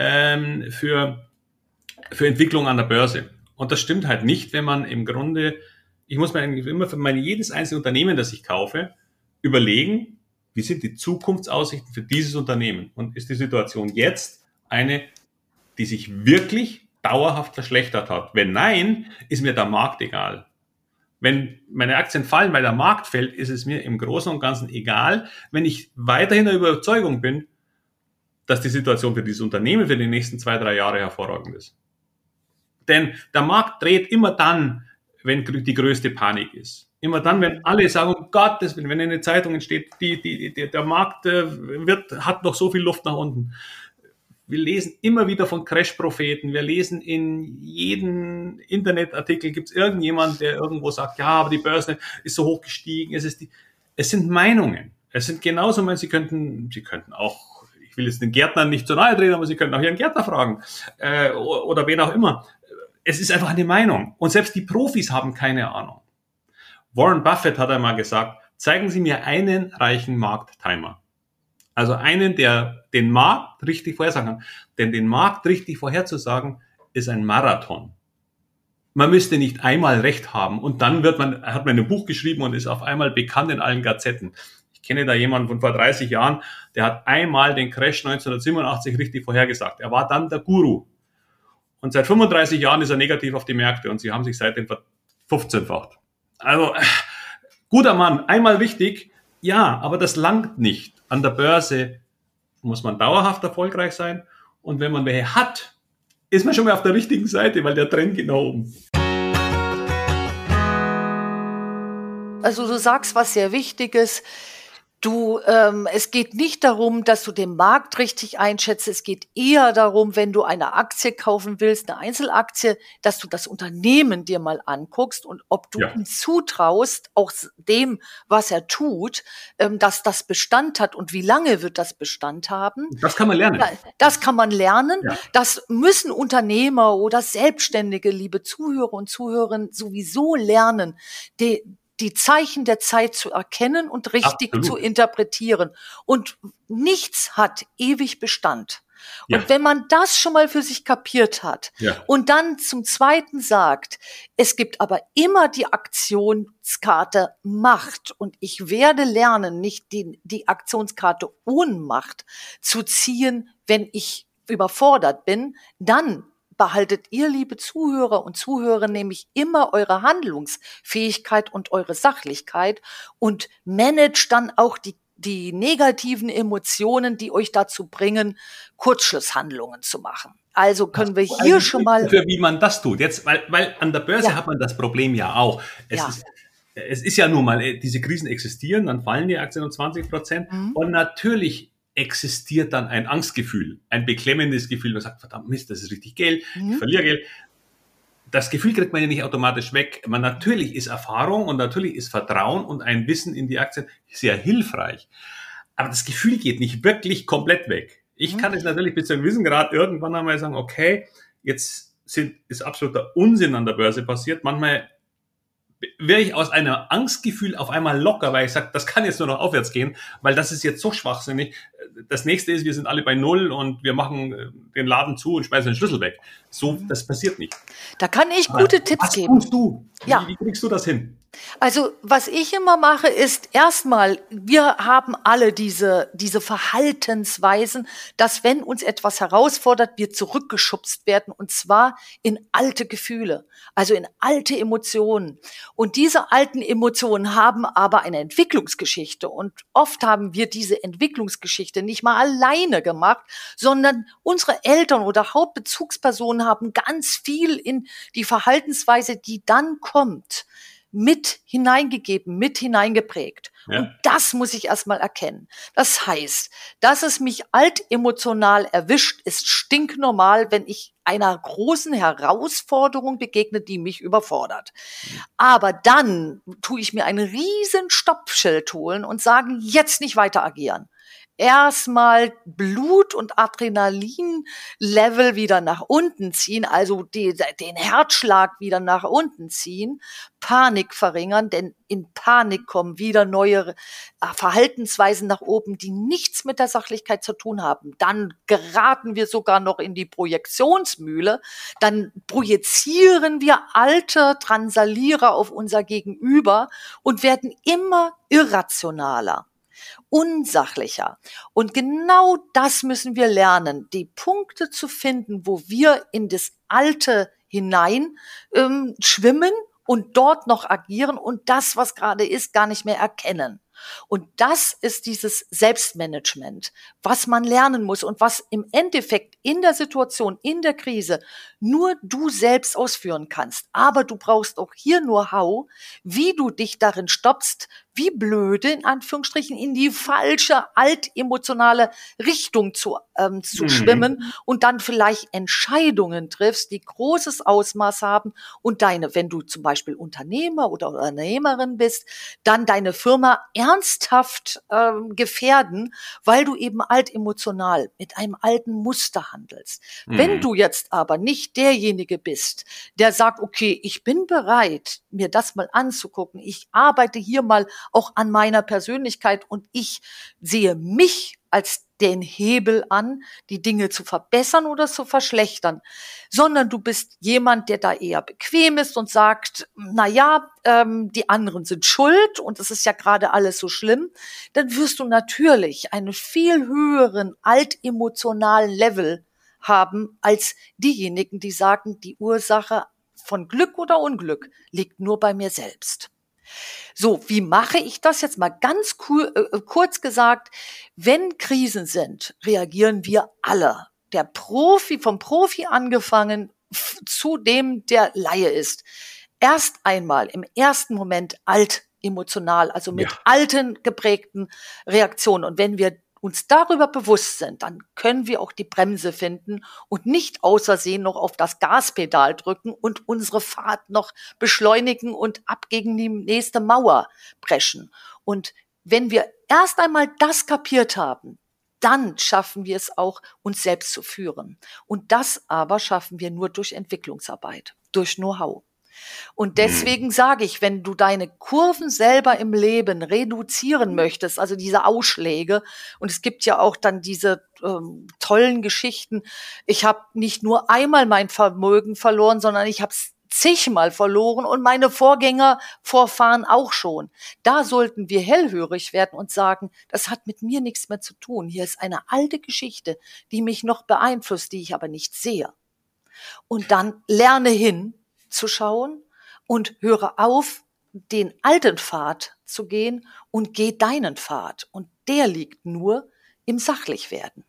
für Entwicklung an der Börse. Und das stimmt halt nicht, wenn man im Grunde, ich muss mir eigentlich immer für jedes einzelne Unternehmen, das ich kaufe, überlegen, wie sind die Zukunftsaussichten für dieses Unternehmen? Und ist die Situation jetzt eine, die sich wirklich dauerhaft verschlechtert hat? Wenn nein, ist mir der Markt egal. Wenn meine Aktien fallen, weil der Markt fällt, ist es mir im Großen und Ganzen egal, wenn ich weiterhin der Überzeugung bin, dass die Situation für dieses Unternehmen für die nächsten 2-3 Jahre hervorragend ist. Denn der Markt dreht immer dann, wenn die größte Panik ist. Immer dann, wenn alle sagen, um Gottes Willen, wenn in den Zeitungen steht, der Markt hat noch so viel Luft nach unten. Wir lesen immer wieder von Crash-Propheten. Wir lesen in jedem Internetartikel, gibt es irgendjemand, der irgendwo sagt, ja, aber die Börse ist so hoch gestiegen. Es sind Meinungen. Es sind genauso, Sie könnten auch, ich will jetzt den Gärtnern nicht zu nahe treten, aber Sie könnten auch Ihren Gärtner fragen oder wen auch immer. Es ist einfach eine Meinung. Und selbst die Profis haben keine Ahnung. Warren Buffett hat einmal gesagt, zeigen Sie mir einen reichen Markttimer. Also einen, der den Markt richtig vorhersagen kann. Denn den Markt richtig vorherzusagen, ist ein Marathon. Man müsste nicht einmal recht haben und dann hat man ein Buch geschrieben und ist auf einmal bekannt in allen Gazetten. Ich kenne da jemanden von vor 30 Jahren, der hat einmal den Crash 1987 richtig vorhergesagt. Er war dann der Guru. Und seit 35 Jahren ist er negativ auf die Märkte und sie haben sich seitdem 15-facht. Also, guter Mann, einmal richtig, ja, aber das langt nicht. An der Börse muss man dauerhaft erfolgreich sein und wenn man welche hat, ist man schon mal auf der richtigen Seite, weil der Trend geht nach oben. Also du sagst was sehr Wichtiges. Es geht nicht darum, dass du den Markt richtig einschätzt. Es geht eher darum, wenn du eine Aktie kaufen willst, eine Einzelaktie, dass du das Unternehmen dir mal anguckst und ob du ihm zutraust, auch dem, was er tut, dass das Bestand hat und wie lange wird das Bestand haben. Das kann man lernen. Das kann man lernen. Ja. Das müssen Unternehmer oder Selbstständige, liebe Zuhörer und Zuhörerinnen, sowieso lernen, die Zeichen der Zeit zu erkennen und richtig zu interpretieren. Und nichts hat ewig Bestand. Ja. Und wenn man das schon mal für sich kapiert hat und dann zum Zweiten sagt, es gibt aber immer die Aktionskarte Macht und ich werde lernen, nicht die Aktionskarte Ohnmacht zu ziehen, wenn ich überfordert bin, dann behaltet ihr, liebe Zuhörer und Zuhörer, nämlich immer eure Handlungsfähigkeit und eure Sachlichkeit und managt dann auch die negativen Emotionen, die euch dazu bringen, Kurzschlusshandlungen zu machen. Also können wir hier schon mal... Wie man das tut. Jetzt, weil an der Börse hat man das Problem ja auch. Es ist ja nun mal, diese Krisen existieren, dann fallen die Aktien um 20%. Und natürlich existiert dann ein Angstgefühl, ein beklemmendes Gefühl. Man sagt, verdammt Mist, das ist richtig Geld, ich verliere Geld. Das Gefühl kriegt man ja nicht automatisch weg. Natürlich ist Erfahrung und natürlich ist Vertrauen und ein Wissen in die Aktien sehr hilfreich. Aber das Gefühl geht nicht wirklich komplett weg. Ich kann es natürlich bis zu einem gewissen Grad irgendwann einmal sagen, okay, jetzt ist absoluter Unsinn an der Börse passiert. Manchmal wäre ich aus einem Angstgefühl auf einmal locker, weil ich sage, das kann jetzt nur noch aufwärts gehen, weil das ist jetzt so schwachsinnig. Das nächste ist, wir sind alle bei Null und wir machen den Laden zu und schmeißen den Schlüssel weg. So, das passiert nicht. Da kann ich gute Tipps geben. Was tust du? Wie kriegst du das hin? Also, was ich immer mache, ist erstmal, wir haben alle diese Verhaltensweisen, dass wenn uns etwas herausfordert, wir zurückgeschubst werden und zwar in alte Gefühle, also in alte Emotionen. Und diese alten Emotionen haben aber eine Entwicklungsgeschichte und oft haben wir diese Entwicklungsgeschichte nicht mal alleine gemacht, sondern unsere Eltern oder Hauptbezugspersonen haben ganz viel in die Verhaltensweise, die dann kommt, mit hineingegeben, mit hineingeprägt. Ja. Und das muss ich erstmal erkennen. Das heißt, dass es mich altemotional erwischt, ist stinknormal, wenn ich einer großen Herausforderung begegne, die mich überfordert. Aber dann tue ich mir ein riesen Stoppschild holen und sagen, jetzt nicht weiter agieren. Erstmal Blut- und Adrenalin-Level wieder nach unten ziehen, also den Herzschlag wieder nach unten ziehen, Panik verringern, denn in Panik kommen wieder neue Verhaltensweisen nach oben, die nichts mit der Sachlichkeit zu tun haben. Dann geraten wir sogar noch in die Projektionsmühle, dann projizieren wir alte Transalierer auf unser Gegenüber und werden immer irrationaler, unsachlicher. Und genau das müssen wir lernen, die Punkte zu finden, wo wir in das Alte hinein schwimmen und dort noch agieren und das, was gerade ist, gar nicht mehr erkennen. Und das ist dieses Selbstmanagement, was man lernen muss und was im Endeffekt in der Situation, in der Krise nur du selbst ausführen kannst. Aber du brauchst auch hier Know-how, wie du dich darin stoppst, wie blöde, in Anführungsstrichen, in die falsche, altemotionale Richtung zu schwimmen und dann vielleicht Entscheidungen triffst, die großes Ausmaß haben und wenn du zum Beispiel Unternehmer oder Unternehmerin bist, dann deine Firma ernsthaft gefährden, weil du eben altemotional mit einem alten Muster handelst. Wenn du jetzt aber nicht derjenige bist, der sagt, okay, ich bin bereit, mir das mal anzugucken, ich arbeite hier mal auch an meiner Persönlichkeit und ich sehe mich als den Hebel an, die Dinge zu verbessern oder zu verschlechtern, sondern du bist jemand, der da eher bequem ist und sagt, na ja, die anderen sind schuld und es ist ja gerade alles so schlimm, dann wirst du natürlich einen viel höheren altemotionalen Level haben als diejenigen, die sagen, die Ursache von Glück oder Unglück liegt nur bei mir selbst. So, wie mache ich das jetzt mal ganz kurz gesagt? Wenn Krisen sind, reagieren wir alle. Vom Profi angefangen zu dem, der Laie ist. Erst einmal im ersten Moment altemotional, also mit alten geprägten Reaktionen. Und wenn wir uns darüber bewusst sind, dann können wir auch die Bremse finden und nicht außersehen noch auf das Gaspedal drücken und unsere Fahrt noch beschleunigen und ab gegen die nächste Mauer preschen. Und wenn wir erst einmal das kapiert haben, dann schaffen wir es auch, uns selbst zu führen. Und das aber schaffen wir nur durch Entwicklungsarbeit, durch Know-how. Und deswegen sage ich, wenn du deine Kurven selber im Leben reduzieren möchtest, also diese Ausschläge, und es gibt ja auch dann diese tollen Geschichten, ich habe nicht nur einmal mein Vermögen verloren, sondern ich habe es zigmal verloren und meine Vorfahren auch schon. Da sollten wir hellhörig werden und sagen, das hat mit mir nichts mehr zu tun. Hier ist eine alte Geschichte, die mich noch beeinflusst, die ich aber nicht sehe. Und dann lerne hinzuschauen und höre auf, den alten Pfad zu gehen und geh deinen Pfad. Und der liegt nur im Sachlichwerden.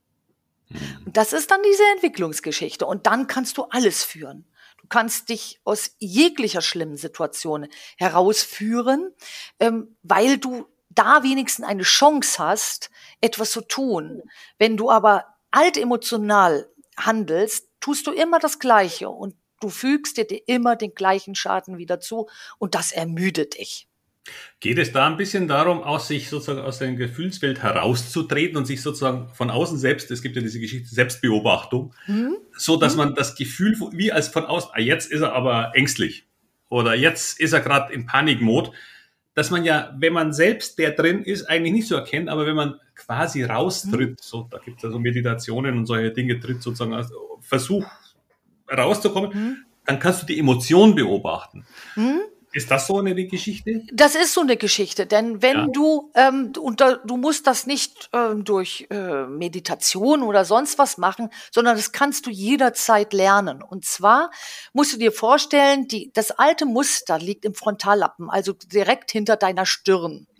Und das ist dann diese Entwicklungsgeschichte. Und dann kannst du alles führen. Du kannst dich aus jeglicher schlimmen Situation herausführen, weil du da wenigstens eine Chance hast, etwas zu tun. Wenn du aber altemotional handelst, tust du immer das Gleiche und du fügst dir immer den gleichen Schaden wieder zu und das ermüdet dich. Geht es da ein bisschen darum, sich sozusagen aus der Gefühlswelt herauszutreten und sich sozusagen von außen selbst, es gibt ja diese Geschichte Selbstbeobachtung, so dass man das Gefühl, wie als von außen, jetzt ist er aber ängstlich oder jetzt ist er gerade in Panikmod, dass man ja, wenn man selbst der drin ist, eigentlich nicht so erkennt, aber wenn man quasi raustritt, so, da gibt es ja so Meditationen und solche Dinge, tritt sozusagen als Versuch rauszukommen, dann kannst du die Emotion beobachten. Ist das so eine Geschichte? Das ist so eine Geschichte, denn wenn du musst das nicht durch Meditation oder sonst was machen, sondern das kannst du jederzeit lernen. Und zwar musst du dir vorstellen, das alte Muster liegt im Frontallappen, also direkt hinter deiner Stirn.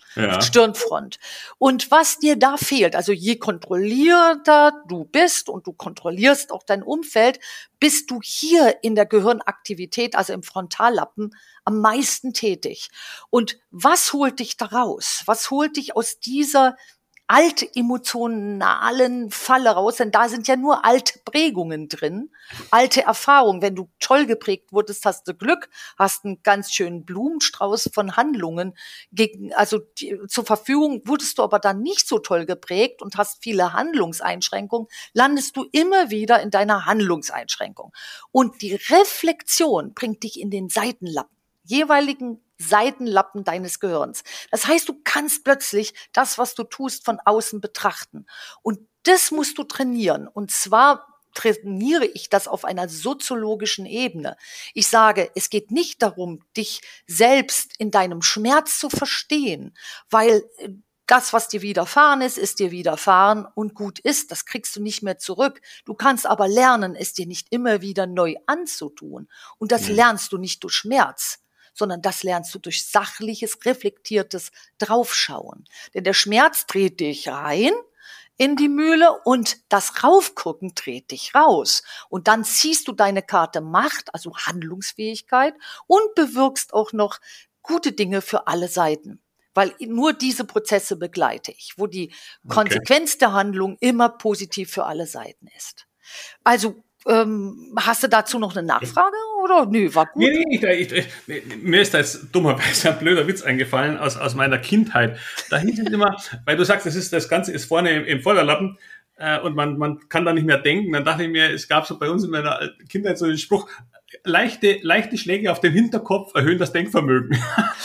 Ja. Stirnfront. Und was dir da fehlt, also je kontrollierter du bist und du kontrollierst auch dein Umfeld, bist du hier in der Gehirnaktivität, also im Frontallappen, am meisten tätig. Und was holt dich da raus? Was holt dich aus dieser alte emotionalen Falle raus, denn da sind ja nur alte Prägungen drin, alte Erfahrungen. Wenn du toll geprägt wurdest, hast du Glück, hast einen ganz schönen Blumenstrauß von Handlungen zur Verfügung. Wurdest du aber dann nicht so toll geprägt und hast viele Handlungseinschränkungen, landest du immer wieder in deiner Handlungseinschränkung. Und die Reflexion bringt dich in den jeweiligen Seitenlappen deines Gehirns. Das heißt, du kannst plötzlich das, was du tust, von außen betrachten. Und das musst du trainieren. Und zwar trainiere ich das auf einer soziologischen Ebene. Ich sage, es geht nicht darum, dich selbst in deinem Schmerz zu verstehen, weil das, was dir widerfahren ist dir widerfahren und gut ist. Das kriegst du nicht mehr zurück. Du kannst aber lernen, es dir nicht immer wieder neu anzutun. Und das lernst du nicht durch Schmerz, sondern das lernst du durch sachliches, reflektiertes Draufschauen. Denn der Schmerz dreht dich rein in die Mühle und das Raufgucken dreht dich raus. Und dann ziehst du deine Karte Macht, also Handlungsfähigkeit, und bewirkst auch noch gute Dinge für alle Seiten. Weil nur diese Prozesse begleite ich, wo die Konsequenz der Handlung immer positiv für alle Seiten ist. Also, hast du dazu noch eine Nachfrage oder? Nö, war gut. Nee, mir ist da jetzt dummerweise ein blöder Witz eingefallen aus meiner Kindheit. Da hieß es immer, weil du sagst, das Ganze ist vorne im Vorderlappen und man kann da nicht mehr denken. Dann dachte ich mir, es gab so bei uns in meiner Kindheit so den Spruch, leichte Schläge auf den Hinterkopf erhöhen das Denkvermögen.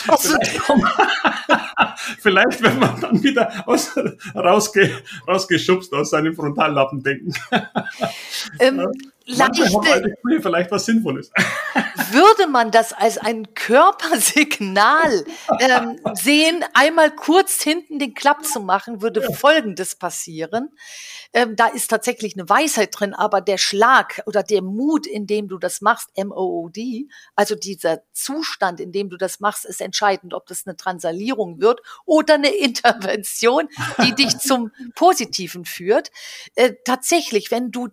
Vielleicht wird man dann wieder rausgeschubst aus seinem Frontallappen denken. Vielleicht was Sinnvolles. Würde man das als ein Körpersignal sehen, einmal kurz hinten den Klapp zu machen, würde Folgendes passieren. Da ist tatsächlich eine Weisheit drin, aber der Schlag oder der Mut, in dem du das machst, MOOD, also dieser Zustand, in dem du das machst, ist entscheidend, ob das eine Transalierung wird oder eine Intervention, die dich zum Positiven führt. Tatsächlich, wenn du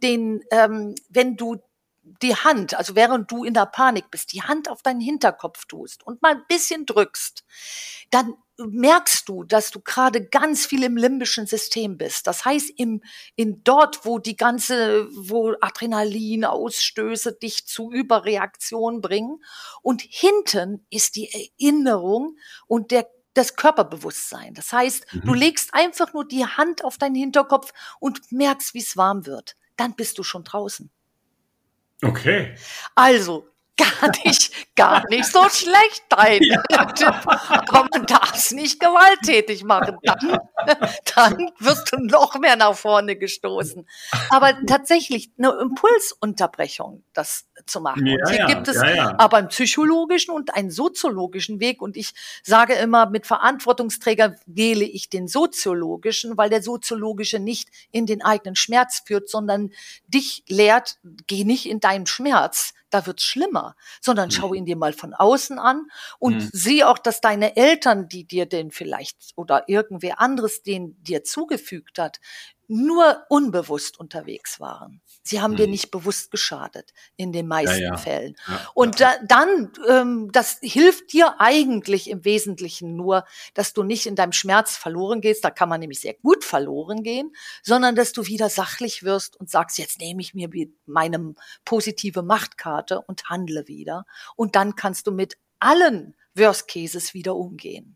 die Hand, also während du in der Panik bist, die Hand auf deinen Hinterkopf tust und mal ein bisschen drückst, dann merkst du, dass du gerade ganz viel im limbischen System bist. Das heißt, dort, wo Adrenalinausstöße dich zu Überreaktion bringen. Und hinten ist die Erinnerung und das Körperbewusstsein. Das heißt, du legst einfach nur die Hand auf deinen Hinterkopf und merkst, wie es warm wird. Dann bist du schon draußen. Okay. Also, gar nicht so schlecht, dein Tipp. Aber man darf es nicht gewalttätig machen. Dann wirst du noch mehr nach vorne gestoßen. Aber tatsächlich eine Impulsunterbrechung, das zu machen. Und hier gibt es aber einen psychologischen und einen soziologischen Weg. Und ich sage immer, mit Verantwortungsträger wähle ich den soziologischen, weil der soziologische nicht in den eigenen Schmerz führt, sondern dich lehrt, geh nicht in deinen Schmerz. Da wird's schlimmer, sondern schau ihn dir mal von außen an und sieh auch, dass deine Eltern, die dir den vielleicht oder irgendwer anderes den dir zugefügt hat, nur unbewusst unterwegs waren. Sie haben dir nicht bewusst geschadet, in den meisten Fällen. Und das hilft dir eigentlich im Wesentlichen nur, dass du nicht in deinem Schmerz verloren gehst, da kann man nämlich sehr gut verloren gehen, sondern dass du wieder sachlich wirst und sagst, jetzt nehme ich mir meine positive Machtkarte und handle wieder. Und dann kannst du mit allen Worst Cases wieder umgehen.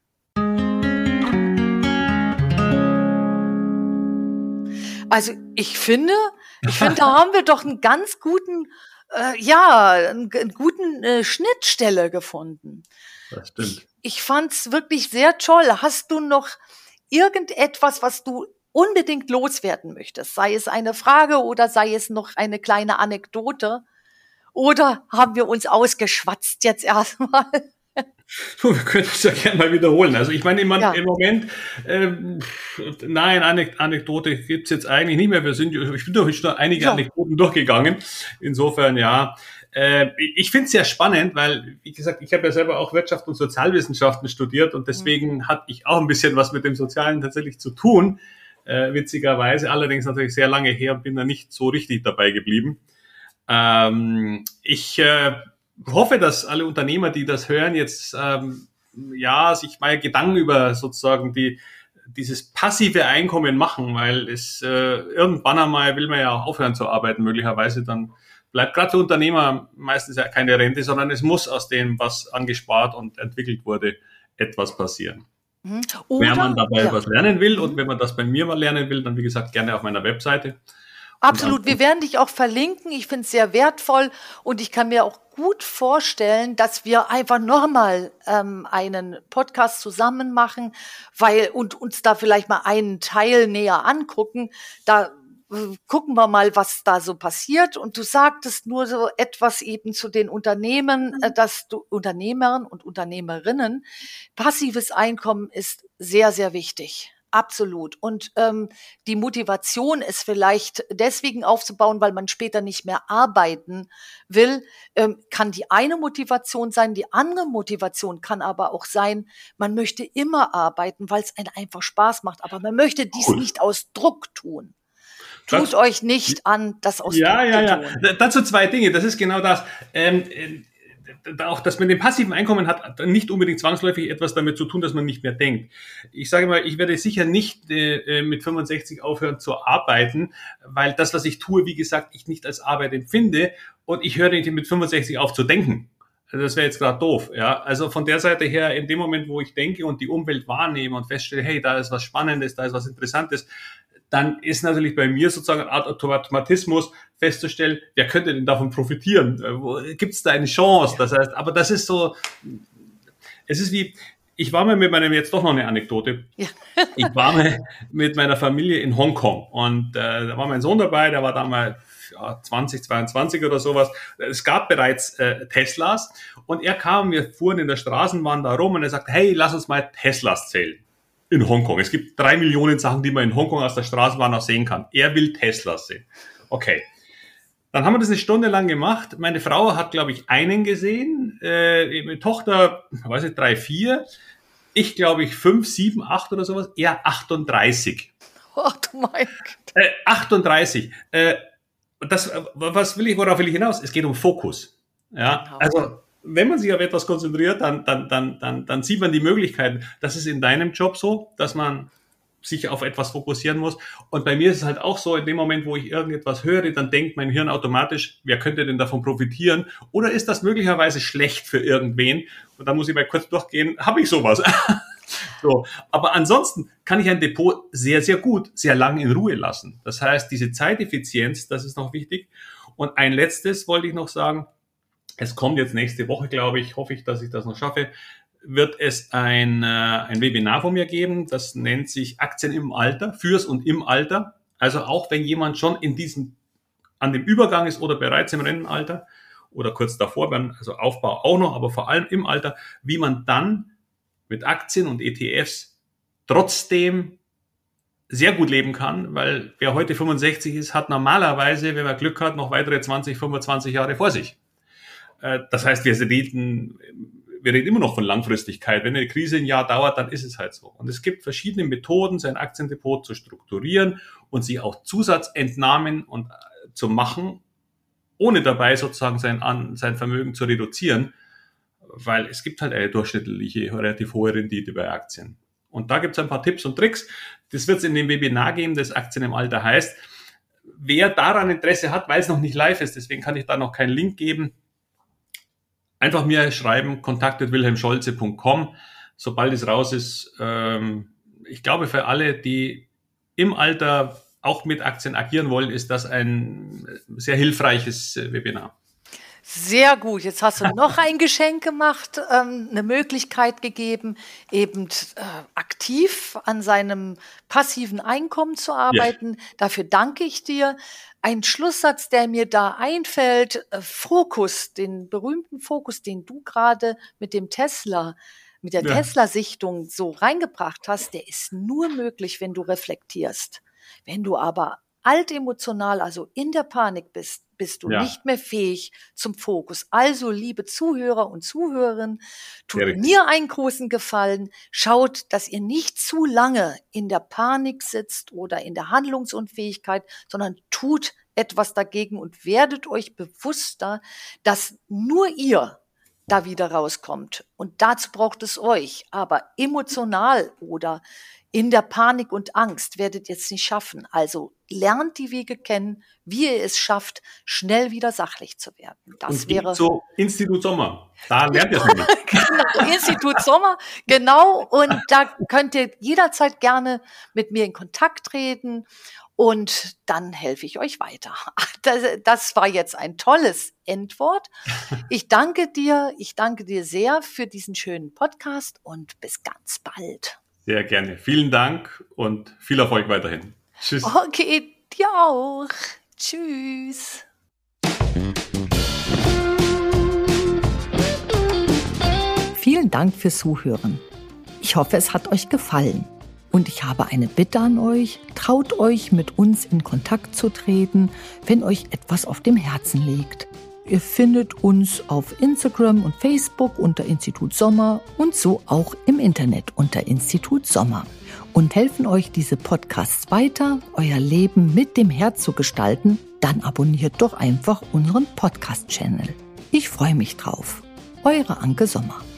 Also ich finde, da haben wir doch einen ganz guten, einen guten Schnittstelle gefunden. Das stimmt. Ich fand's wirklich sehr toll. Hast du noch irgendetwas, was du unbedingt loswerden möchtest? Sei es eine Frage oder sei es noch eine kleine Anekdote? Oder haben wir uns ausgeschwatzt jetzt erstmal? Wir können es ja gerne mal wiederholen. Also ich meine, im Moment, nein, Anekdote gibt's jetzt eigentlich nicht mehr. Ich bin durch schon einige Anekdoten durchgegangen. Insofern, Ich finde es sehr spannend, weil, wie gesagt, ich habe ja selber auch Wirtschaft und Sozialwissenschaften studiert und deswegen hatte ich auch ein bisschen was mit dem Sozialen tatsächlich zu tun, witzigerweise, allerdings natürlich sehr lange her und bin da nicht so richtig dabei geblieben. Ich hoffe, dass alle Unternehmer, die das hören, jetzt sich mal Gedanken über sozusagen dieses passive Einkommen machen, weil es irgendwann einmal will man ja auch aufhören zu arbeiten, möglicherweise dann bleibt gerade für Unternehmer meistens ja keine Rente, sondern es muss aus dem, was angespart und entwickelt wurde, etwas passieren. Oder, wenn man dabei was lernen will und wenn man das bei mir mal lernen will, dann wie gesagt gerne auf meiner Webseite. Absolut, wir werden dich auch verlinken. Ich finde es sehr wertvoll und ich kann mir auch gut vorstellen, dass wir einfach nochmal einen Podcast zusammen machen, und uns da vielleicht mal einen Teil näher angucken. Da gucken wir mal, was da so passiert. Und du sagtest nur so etwas eben zu den Unternehmen, dass du Unternehmern und Unternehmerinnen, passives Einkommen ist sehr, sehr wichtig. Absolut. Und die Motivation, es vielleicht deswegen aufzubauen, weil man später nicht mehr arbeiten will, kann die eine Motivation sein. Die andere Motivation kann aber auch sein, man möchte immer arbeiten, weil es einen einfach Spaß macht. Aber man möchte dies nicht aus Druck tun. Tut euch nicht an, das aus Druck zu tun. Dazu zwei Dinge. Das ist genau das. Auch, dass man den passiven Einkommen hat, nicht unbedingt zwangsläufig etwas damit zu tun, dass man nicht mehr denkt. Ich sage mal, ich werde sicher nicht mit 65 aufhören zu arbeiten, weil das, was ich tue, wie gesagt, ich nicht als Arbeit empfinde und ich höre nicht mit 65 auf zu denken. Also das wäre jetzt gerade doof. Ja? Also von der Seite her, in dem Moment, wo ich denke und die Umwelt wahrnehme und feststelle, hey, da ist was Spannendes, da ist was Interessantes, dann ist natürlich bei mir sozusagen eine Art Automatismus festzustellen, wer könnte denn davon profitieren? Gibt es da eine Chance? Das heißt, aber das ist so, es ist wie, ich war mal mit meinem, jetzt doch noch eine Anekdote, ich war mal mit meiner Familie in Hongkong und da war mein Sohn dabei, der war damals 20, 22 oder sowas. Es gab bereits Teslas und er kam, wir fuhren in der Straßenbahn da rum und er sagt, hey, lass uns mal Teslas zählen. In Hongkong. Es gibt 3 Millionen Sachen, die man in Hongkong aus der Straßenbahn auch sehen kann. Er will Teslas sehen. Okay. Dann haben wir das eine Stunde lang gemacht. Meine Frau hat, glaube ich, einen gesehen. Meine Tochter, weiß ich, 3, 4. Ich, glaube ich, 5, 7, 8 oder sowas. Er 38. Oh, du mein Gott. 38. Worauf will ich hinaus? Es geht um Fokus. Ja, genau. Also, wenn man sich auf etwas konzentriert, dann sieht man die Möglichkeiten. Das ist in deinem Job so, dass man sich auf etwas fokussieren muss. Und bei mir ist es halt auch so, in dem Moment, wo ich irgendetwas höre, dann denkt mein Hirn automatisch, wer könnte denn davon profitieren? Oder ist das möglicherweise schlecht für irgendwen? Und da muss ich mal kurz durchgehen, habe ich sowas? So. Aber ansonsten kann ich ein Depot sehr, sehr gut, sehr lang in Ruhe lassen. Das heißt, diese Zeiteffizienz, das ist noch wichtig. Und ein letztes wollte ich noch sagen, es kommt jetzt nächste Woche, glaube ich, hoffe ich, dass ich das noch schaffe, wird es ein Webinar von mir geben, das nennt sich Aktien im Alter, fürs und im Alter. Also auch wenn jemand schon an dem Übergang ist oder bereits im Rentenalter oder kurz davor, also Aufbau auch noch, aber vor allem im Alter, wie man dann mit Aktien und ETFs trotzdem sehr gut leben kann, weil wer heute 65 ist, hat normalerweise, wenn man Glück hat, noch weitere 20, 25 Jahre vor sich. Das heißt, wir reden immer noch von Langfristigkeit. Wenn eine Krise ein Jahr dauert, dann ist es halt so. Und es gibt verschiedene Methoden, sein Aktiendepot zu strukturieren und sich auch Zusatzentnahmen zu machen, ohne dabei sozusagen sein Vermögen zu reduzieren, weil es gibt halt eine durchschnittliche, relativ hohe Rendite bei Aktien. Und da gibt es ein paar Tipps und Tricks. Das wird es in dem Webinar geben, das Aktien im Alter heißt. Wer daran Interesse hat, weil es noch nicht live ist, deswegen kann ich da noch keinen Link geben, einfach mir schreiben, kontakt@wilhelmscholze.com, sobald es raus ist. Ich glaube, für alle, die im Alter auch mit Aktien agieren wollen, ist das ein sehr hilfreiches Webinar. Sehr gut. Jetzt hast du noch ein Geschenk gemacht, eine Möglichkeit gegeben, eben aktiv an seinem passiven Einkommen zu arbeiten. Ja. Dafür danke ich dir. Ein Schlusssatz, der mir da einfällt, Fokus, den berühmten Fokus, den du gerade mit der Tesla-Sichtung so reingebracht hast, der ist nur möglich, wenn du reflektierst. Wenn du aber altemotional, also in der Panik bist du nicht mehr fähig zum Fokus. Also, liebe Zuhörer und Zuhörerinnen, tut mir einen großen Gefallen. Schaut, dass ihr nicht zu lange in der Panik sitzt oder in der Handlungsunfähigkeit, sondern tut etwas dagegen und werdet euch bewusster, dass nur ihr da wieder rauskommt. Und dazu braucht es euch. Aber emotional oder in der Panik und Angst werdet ihr es nicht schaffen. Also lernt die Wege kennen, wie ihr es schafft, schnell wieder sachlich zu werden. Das und wäre so Institut Sommer. Da lernt ihr es nämlich. Genau, Institut Sommer, genau. Und da könnt ihr jederzeit gerne mit mir in Kontakt treten. Und dann helfe ich euch weiter. Das war jetzt ein tolles Endwort. Ich danke dir sehr für diesen schönen Podcast und bis ganz bald. Sehr gerne. Vielen Dank und viel Erfolg weiterhin. Tschüss. Okay, dir auch. Tschüss. Vielen Dank fürs Zuhören. Ich hoffe, es hat euch gefallen. Und ich habe eine Bitte an euch, traut euch, mit uns in Kontakt zu treten, wenn euch etwas auf dem Herzen liegt. Ihr findet uns auf Instagram und Facebook unter Institut Sommer und so auch im Internet unter Institut Sommer. Und helfen euch diese Podcasts weiter, euer Leben mit dem Herz zu gestalten, dann abonniert doch einfach unseren Podcast-Channel. Ich freue mich drauf. Eure Anke Sommer.